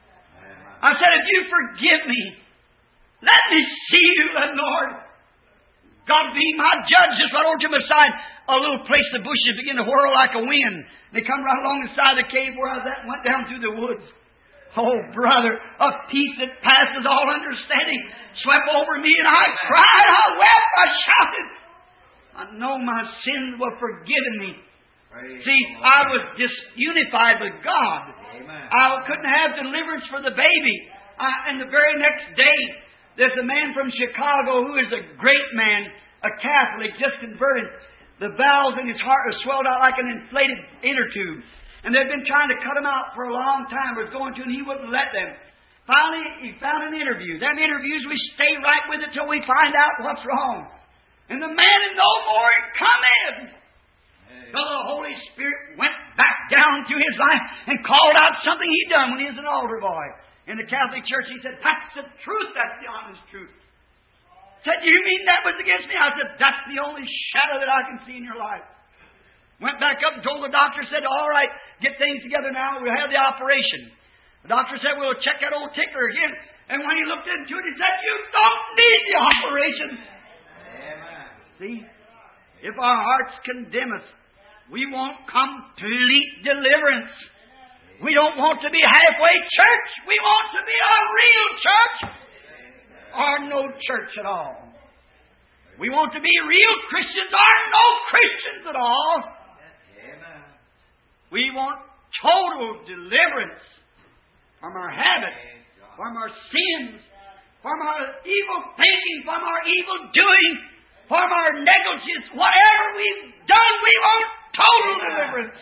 I said, "If you forgive me, let me see you, and Lord, God be my judge." Just right over to my side, a little place, the bushes began to whirl like a wind. They come right along the side of the cave where I was at and went down through the woods. Oh, brother, a peace that passes all understanding swept over me, and I cried, I wept, I shouted. I know my sins were forgiven me. Praise See, I was disunified with God. Amen. I couldn't have deliverance for the baby. I, and the very next day, there's a man from Chicago who is a great man, a Catholic, just converted. The valves in his heart are swelled out like an inflated inner tube. And they've been trying to cut him out for a long time. Was going to, and he wouldn't let them. Finally, he found an interview. Them interviews, we stay right with it till we find out what's wrong. And the man in no more had come in. So the Holy Spirit went back down to his life and called out something he'd done when he was an altar boy. In the Catholic Church, he said, "That's the truth. That's the honest truth." Said, "Do you mean that was against me?" I said, "That's the only shadow that I can see in your life." Went back up and told the doctor, said, "All right, get things together now. We'll have the operation." The doctor said, "We'll check that old tickler again." And when he looked into it, he said, "You don't need the operation." Amen. See, if our hearts condemn us, we want complete deliverance. We don't want to be halfway church. We want to be a real church or no church at all. We want to be real Christians or no Christians at all. Amen. We want total deliverance from our habits, from our sins, from our evil thinking, from our evil doing, from our negligence. Whatever we've done, we want total deliverance.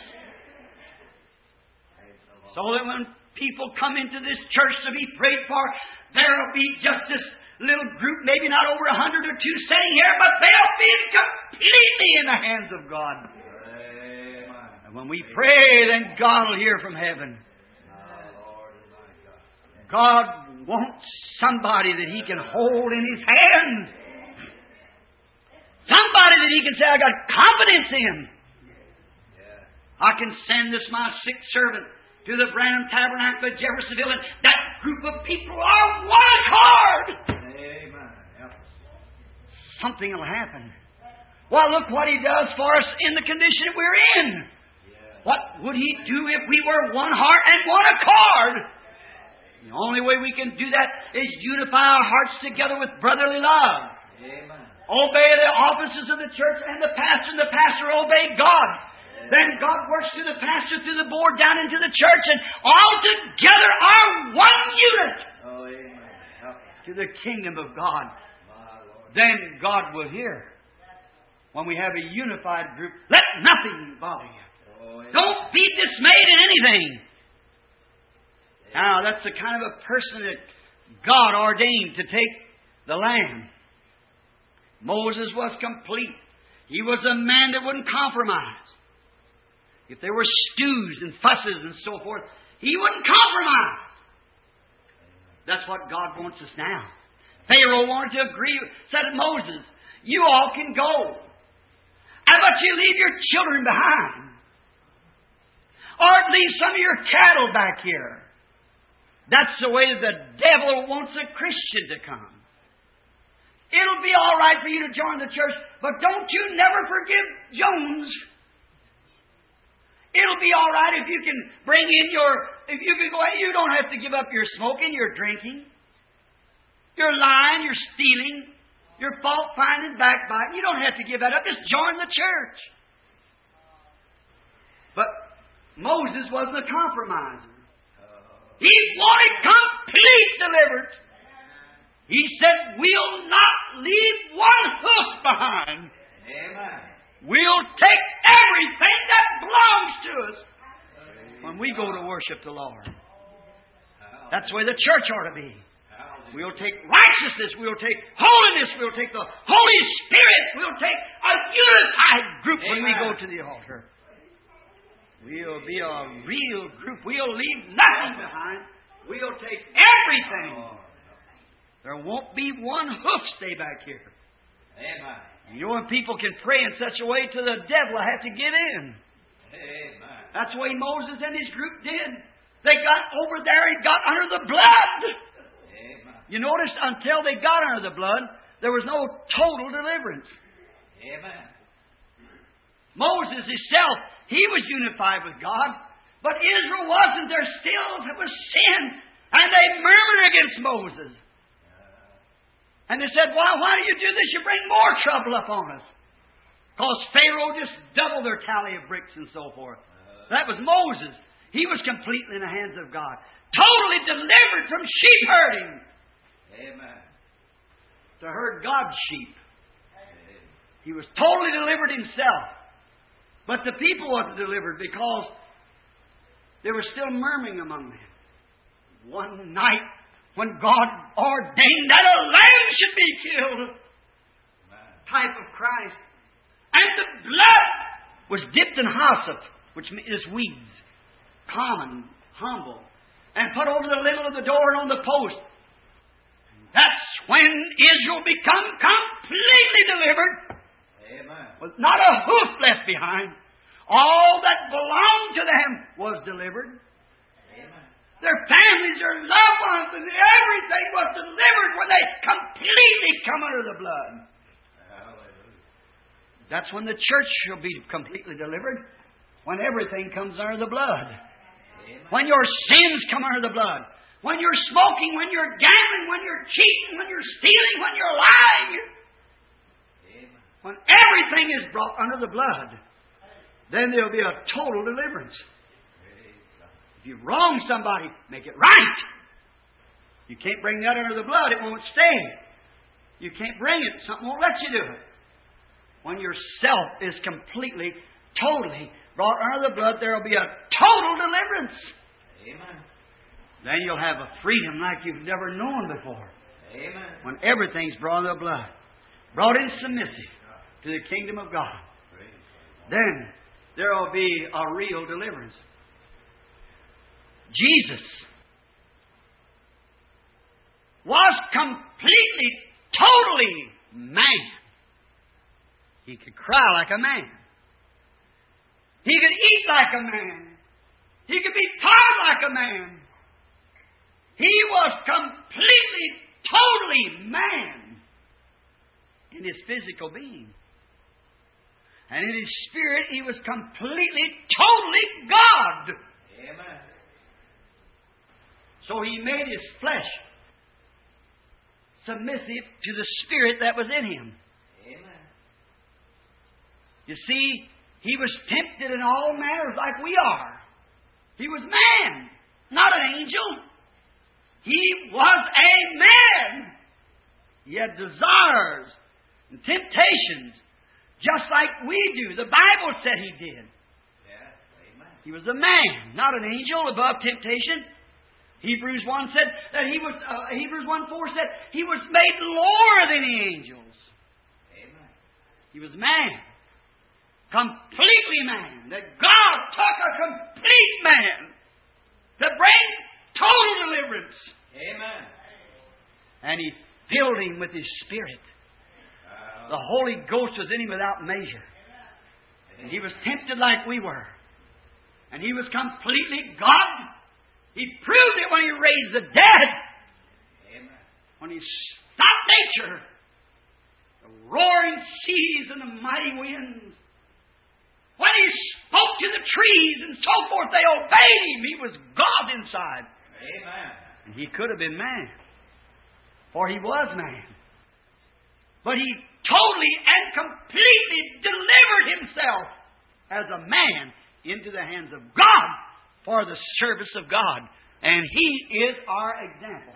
So that when people come into this church to be prayed for, there'll be just this little group, maybe not over a hundred or two sitting here, but they'll be completely in the hands of God. Amen. And when we pray, then God will hear from heaven. God wants somebody that He can hold in His hand. Somebody that He can say, "I got confidence in." I can send this my sick servant to the Branham Tabernacle at Jeffersonville, and that group of people are one accord. Amen. Yep. Something will happen. Well, look what He does for us in the condition that we're in. Yeah. What would He do if we were one heart and one accord? The only way we can do that is unify our hearts together with brotherly love. Amen. Obey the offices of the church and the pastor, and the pastor obey God. Then God works through the pastor, through the board, down into the church, and all together are one unit. Oh, amen. Help us. To the kingdom of God. My Lord. Then God will hear. When we have a unified group, let nothing bother you. Oh, amen. Don't be dismayed in anything. Now, that's the kind of a person that God ordained to take the land. Moses was complete. He was a man that wouldn't compromise. If there were stews and fusses and so forth, he wouldn't compromise. That's what God wants us now. Pharaoh wanted to agree, said to Moses, you all can go. How about you leave your children behind? Or leave some of your cattle back here. That's the way the devil wants a Christian to come. It'll be all right for you to join the church, but don't you never forgive Jones. It'll be all right if you can bring in your, if you can go, you don't have to give up your smoking, your drinking, your lying, your stealing, your fault finding, backbiting. You don't have to give that up. Just join the church. But Moses wasn't a compromiser. He wanted complete deliverance. He said, we'll not leave one hoof behind. Amen. We'll take everything that belongs to us when we go to worship the Lord. That's the way the church ought to be. We'll take righteousness. We'll take holiness. We'll take the Holy Spirit. We'll take a unified group when we go to the altar. We'll be a real group. We'll leave nothing behind. We'll take everything. There won't be one hoof stay back here. Amen. You know, when people can pray in such a way to the devil, I have to give in. Amen. That's the way Moses and his group did. They got over there and got under the blood. Amen. You notice, until they got under the blood, there was no total deliverance. Amen. Moses himself, he was unified with God, but Israel wasn't. There still was sin, and they murmured against Moses. And they said, why, why do you do this? You bring more trouble upon us. Because Pharaoh just doubled their tally of bricks and so forth. That was Moses. He was completely in the hands of God. Totally delivered from sheep herding. Amen. To herd God's sheep. He was totally delivered himself. But the people wasn't delivered because they were still murmuring among them. One night, when God ordained that a lamb should be killed, type of Christ, and the blood was dipped in hyssop, which is weeds, common, humble, and put over the lintel of the door and on the post. That's when Israel become completely delivered. Amen. With not a hoof left behind. All that belonged to them was delivered. Amen. Their families, their loved ones, and everything was delivered when they completely come under the blood. Hallelujah. That's when the church shall be completely delivered. When everything comes under the blood. Amen. When your sins come under the blood. When you're smoking, when you're gambling, when you're cheating, when you're stealing, when you're lying. Amen. When everything is brought under the blood, then there'll be a total deliverance. If you wrong somebody, make it right. You can't bring that under the blood, it won't stay. You can't bring it, something won't let you do it. When yourself is completely, totally brought under the blood, there'll be a total deliverance. Amen. Then you'll have a freedom like you've never known before. Amen. When everything's brought under the blood. Brought in submissive to the kingdom of God. Then there will be a real deliverance. Jesus was completely, totally man. He could cry like a man. He could eat like a man. He could be taught like a man. He was completely, totally man in his physical being. And in his spirit, he was completely, totally God. Amen. So he made his flesh submissive to the spirit that was in him. Amen. You see, he was tempted in all manners like we are. He was man, not an angel. He was a man. He had desires and temptations, just like we do. The Bible said he did. Yes. Amen. He was a man, not an angel, above temptation. Hebrews one said that he was. Uh, Hebrews one four said he was made lower than the angels. Amen. He was man, completely man. That God took a complete man to bring total deliverance. Amen. And He filled him with His Spirit. The Holy Ghost was in him without measure. And he was tempted like we were. And he was completely God. He proved it when He raised the dead. Amen. When He stopped nature. The roaring seas and the mighty winds. When He spoke to the trees and so forth, they obeyed Him. He was God inside. Amen. And He could have been man. For He was man. But He totally and completely delivered Himself as a man into the hands of God for the service of God. And He is our example.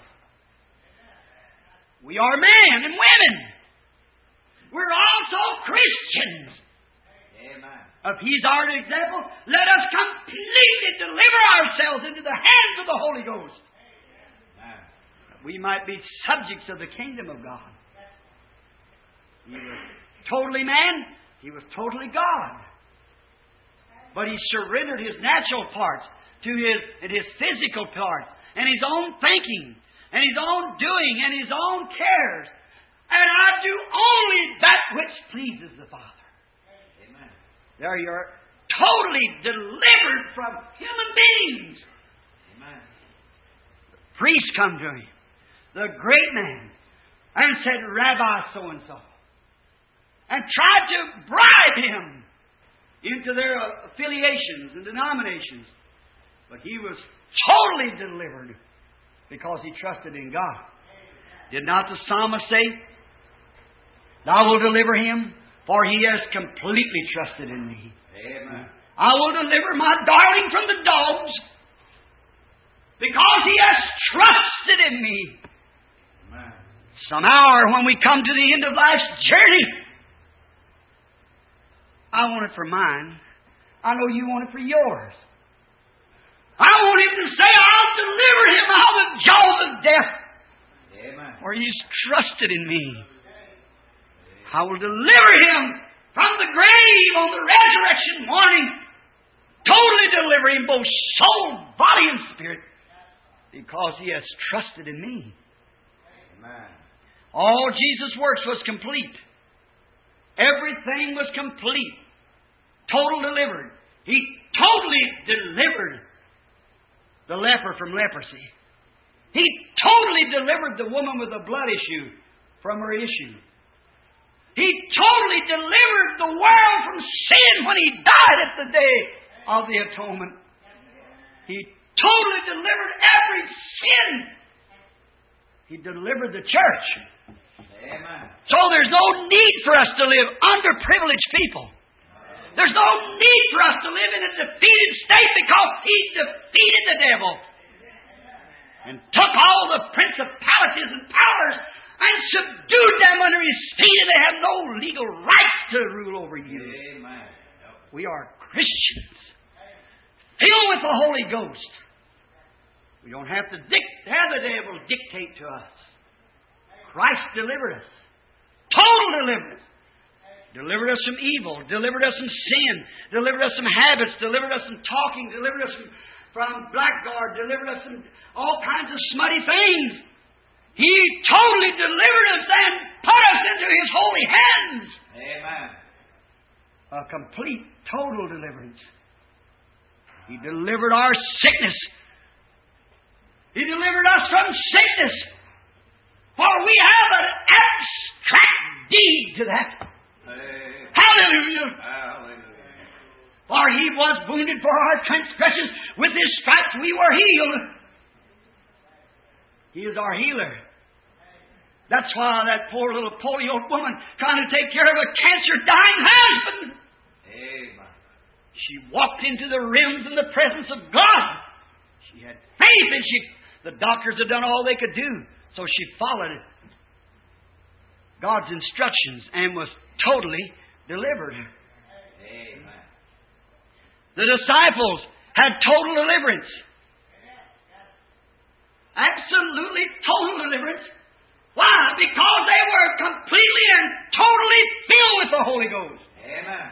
We are men and women. We're also Christians. Amen. If He's our example, let us completely deliver ourselves into the hands of the Holy Ghost. Amen. That we might be subjects of the kingdom of God. He was totally man. He was totally God. But He surrendered His natural parts to His, and His physical parts, and His own thinking, and His own doing, and His own cares. And I do only that which pleases the Father. Amen. There you are, totally delivered from human beings. Amen. The priest come to Him, the great man, and said, Rabbi so-and-so. And tried to bribe Him into their affiliations and denominations. But he was totally delivered because he trusted in God. Did not the psalmist say, Thou wilt deliver him, for he has completely trusted in me. Amen. I will deliver my darling from the dogs because he has trusted in me. Amen. Some hour when we come to the end of life's journey, I want it for mine. I know you want it for yours. I want Him to say, I'll deliver him out of the jaws of death. Amen. For he's trusted in me. I will deliver him from the grave on the resurrection morning. Totally deliver him, both soul, body, and spirit. Because he has trusted in me. Amen. All Jesus' works was complete. Everything was complete. Total delivered. He totally delivered the leper from leprosy. He totally delivered the woman with the blood issue from her issue. He totally delivered the world from sin when He died at the day of the atonement. He totally delivered every sin. He delivered the church. Amen. So there's no need for us to live underprivileged people. There's no need for us to live in a defeated state because He defeated the devil and took all the principalities and powers and subdued them under His feet, and they have no legal rights to rule over you. Amen. We are Christians, filled with the Holy Ghost. We don't have to dic- have the devil dictate to us. Christ delivered us. Total deliverance. Delivered us from evil. Delivered us from sin. Delivered us from habits. Delivered us from talking. Delivered us from, from blackguard. Delivered us from all kinds of smutty things. He totally delivered us and put us into His holy hands. Amen. A complete, total deliverance. He delivered our sickness. He delivered us from sickness. For we have an abstract deed to that. Amen. Hallelujah. Hallelujah. For He was wounded for our transgressions. With His stripes we were healed. He is our healer. That's why that poor little polio woman trying to take care of a cancer-dying husband. Amen. She walked into the realms in the presence of God. She had faith, and she, the doctors had done all they could do. So she followed God's instructions and was totally delivered. Amen. The disciples had total deliverance. Absolutely total deliverance. Why? Because they were completely and totally filled with the Holy Ghost. Amen.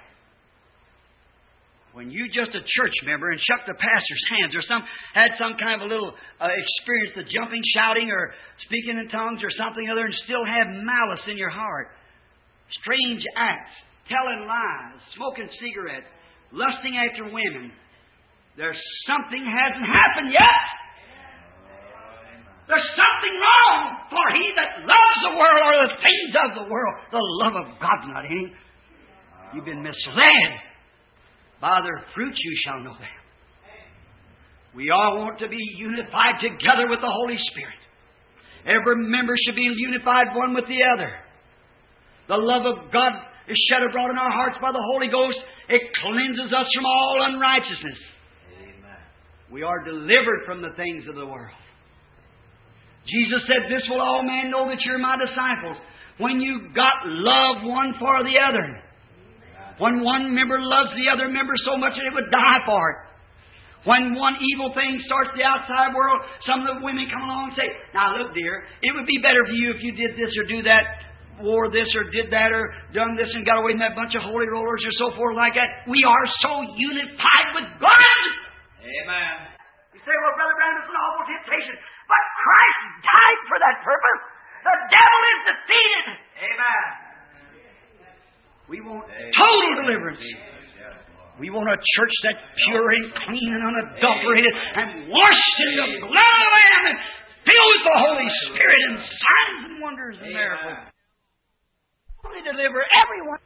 When you just a church member and shook the pastor's hands or some had some kind of a little uh, experience of jumping, shouting, or speaking in tongues or something other, and still have malice in your heart, strange acts, telling lies, smoking cigarettes, lusting after women, there's something hasn't happened yet. There's something wrong, for he that loves the world or the things of the world, the love of God's not in him. You've been misled. By their fruits you shall know them. We all want to be unified together with the Holy Spirit. Every member should be unified one with the other. The love of God is shed abroad in our hearts by the Holy Ghost. It cleanses us from all unrighteousness. Amen. We are delivered from the things of the world. Jesus said, "This will all men know that you're my disciples, when you got love one for the other." When one member loves the other member so much that it would die for it. When one evil thing starts the outside world, some of the women come along and say, "Now look, dear, it would be better for you if you did this or do that, wore this or did that or done this and got away from that bunch of holy rollers or so forth like that." We are so unified with God. Amen. You say, "Well, Brother Branham, it's an awful temptation." But Christ died for that purpose. The devil is defeated. Amen. We want Amen. total deliverance. Yes, Lord. We want a church that's pure and clean and unadulterated and washed in the blood of the Lamb and filled with the Holy Spirit and signs and wonders and miracles. We deliver everyone.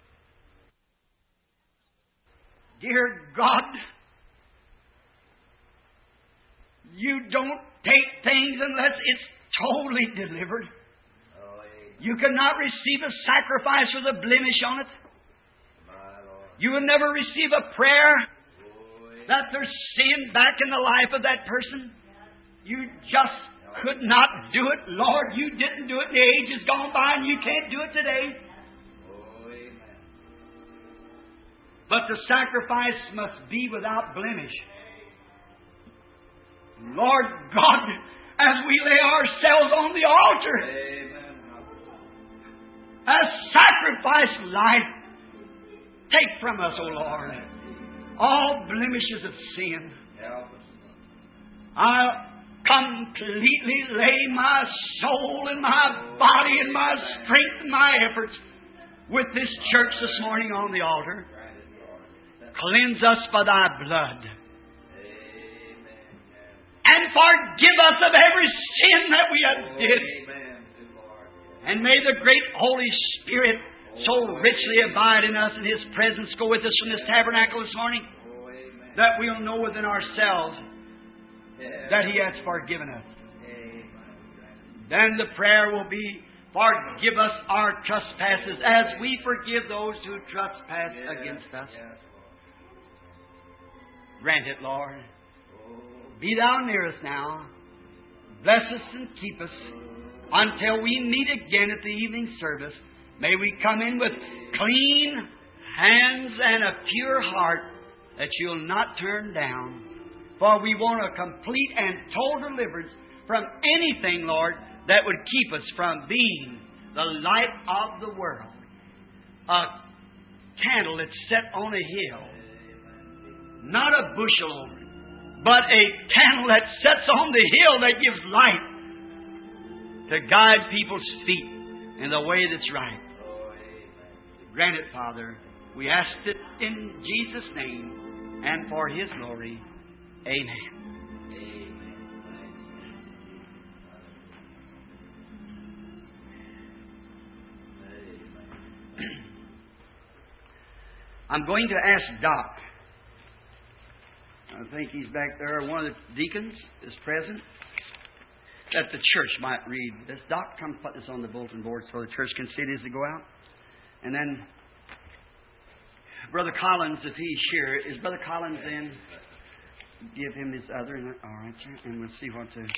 Dear God, you don't take things unless it's totally delivered. Oh, amen. You cannot receive a sacrifice with a blemish on it. My Lord. You will never receive a prayer Oh, amen. that there's sin back in the life of that person. You just could not do it. Lord, you didn't do it. The age has gone by and you can't do it today. Oh, amen. But the sacrifice must be without blemish. Lord God, as we lay ourselves on the altar, Amen. as sacrifice life, take from us, O Lord, all blemishes of sin. Help us. I completely lay my soul and my body and my strength and my efforts with this church this morning on the altar. Cleanse us by Thy blood. And forgive us of every sin that we have did. And may the great Holy Spirit so richly abide in us and His presence go with us from this tabernacle this morning, that we'll know within ourselves that He has forgiven us. Then the prayer will be, forgive us our trespasses as we forgive those who trespass against us. Grant it, Lord. Be Thou near us now. Bless us and keep us until we meet again at the evening service. May we come in with clean hands and a pure heart that You'll not turn down. For we want a complete and total deliverance from anything, Lord, that would keep us from being the light of the world. A candle that's set on a hill. Not a bushel over it, but a candle that sets on the hill that gives light to guide people's feet in the way that's right. Grant it, Father. We ask it in Jesus' name. and for His glory. Amen. I'm going to ask Doc. I think he's back there. One of the deacons is present. That the church might read this. Doc, come put this on the bulletin board so the church can see it as they go out. And then Brother Collins, if he's here, is Brother Collins in? Give him his other. All right, sir. And we'll see what to.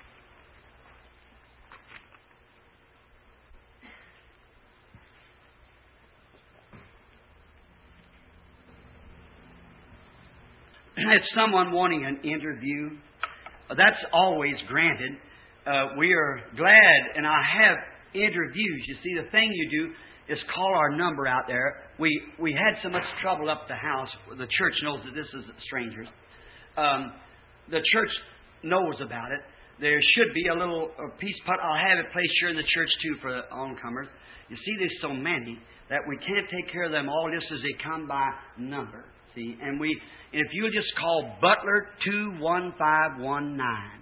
It's someone wanting an interview. That's always granted. Uh, we are glad, and I have interviews. You see, the thing you do is call our number out there. We we had so much trouble up the house. The church knows that this is strangers. Um, the church knows about it. There should be a little a piece put. I'll have it placed here in the church too for the oncomers. You see, there's so many that we can't take care of them all just as they come by number. See, and we, if you'll just call Butler two one five one nine,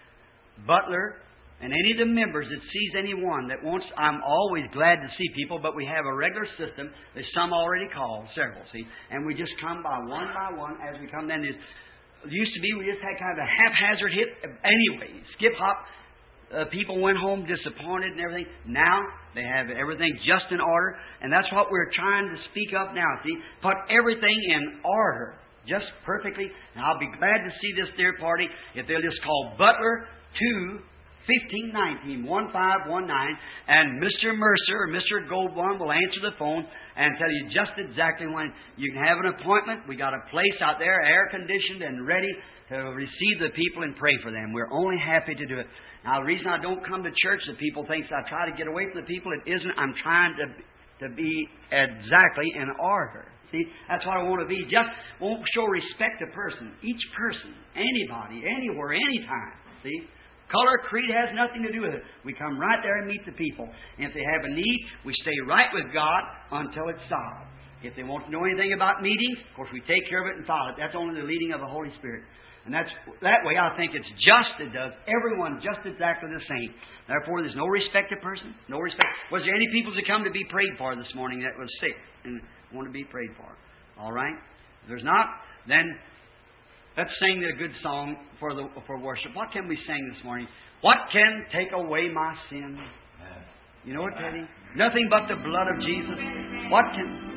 Butler, and any of the members that sees anyone that wants, I'm always glad to see people, but we have a regular system. There's some already called, several, see, and we just come by one by one as we come. Then it used to be we just had kind of a haphazard hit. Anyway, skip hop. Uh, people went home disappointed and everything. Now they have everything just in order, and that's what we're trying to speak of now. See, put everything in order, just perfectly. And I'll be glad to see this dear party if they'll just call Butler two fifteen nineteen one five one nine, and Mister Mercer or Mister Goldblum will answer the phone and tell you just exactly when you can have an appointment. We got a place out there, air conditioned and ready to receive the people and pray for them. We're only happy to do it. Now, the reason I don't come to church, the people think I try to get away from the people. It isn't. I'm trying to to be exactly in order. See, that's what I want to be. Just won't show respect to person. Each person, anybody, anywhere, anytime. See, color, creed has nothing to do with it. We come right there and meet the people. And if they have a need, we stay right with God until it's solved. If they want to know anything about meetings, of course, we take care of it and follow it. That's only the leading of the Holy Spirit. And that's that way I think it's just. It does everyone just exactly the same. Therefore, there's no respect to person, no respect. Was there any people that come to be prayed for this morning that was sick and want to be prayed for? All right. If there's not, then let's sing a good song for the for worship. What can we sing this morning? What can take away my sin? You know what, Teddy? Nothing but the blood of Jesus. What can?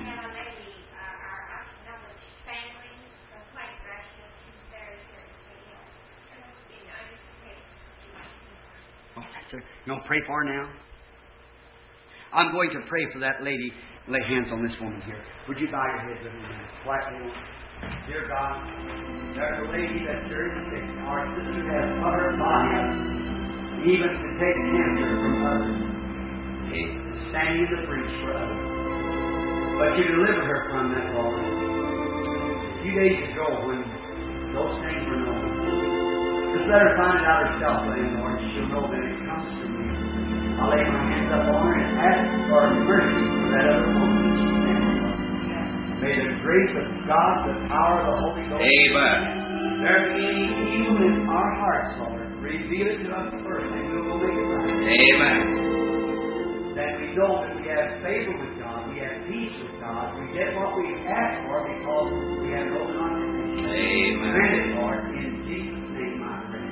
You want to pray for her now? I'm going to pray for that lady. Lay hands on this woman here. Would you bow your head with me now? Quietly. Dear God, there's a lady that's very sick. Our sister has put her body up, even to take cancer from others, standing in the breach for others. But you delivered her from that, Lord. A few days ago, when those things were known, just let her find it out herself, Lord. She'll know that it comes from you. I'll lay my hands up on her and ask for mercy for that other woman that's standing up. May the grace of God, the power of the Holy Ghost, Amen. There be any evil in our hearts, Lord, reveal it to us first, and we will make it right. Amen. That we know that we have favor with God, we have peace with God, we get what we ask for because we have no condemnation. Amen. Grant it, Lord, in Jesus' name I pray.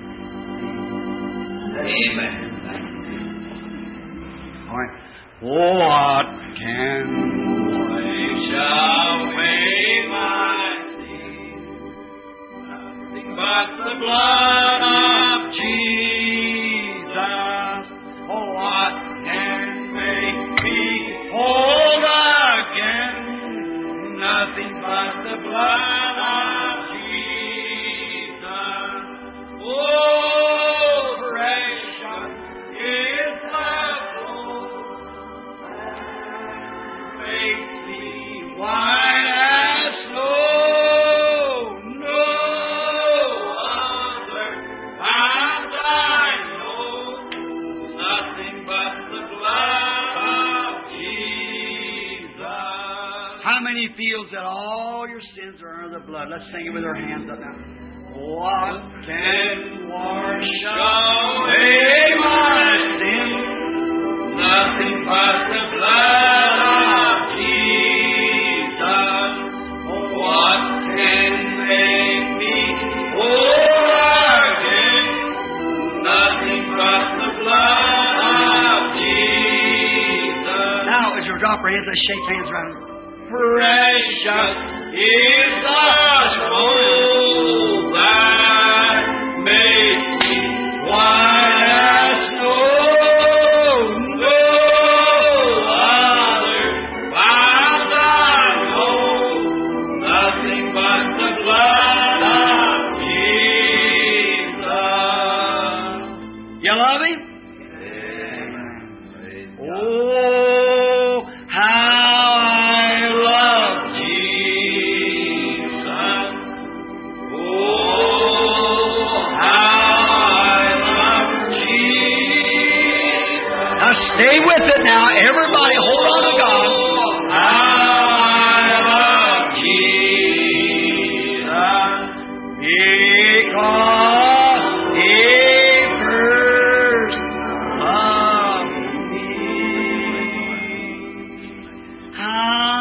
Amen. All right. What can Wash away my sin, nothing but the blood of Jesus. Oh, What can make me whole again? Nothing but the blood of Jesus. Oh, precious is the blood, makes me white as snow. No other How many feels that all your sins are under the blood? Let's sing it with our hands up now. What can wash away my sin? Nothing but the blood of Jesus. What can make me whole again? Nothing but the blood of Jesus. Now, as you drop our heads, let's shake hands around. Precious is the soul that makes me white as snow. No other found I know. Nothing but the blood of Jesus. You love Him? Amen. Oh, how stay with it now. Everybody hold on to God. I love Jesus because He first loved me. How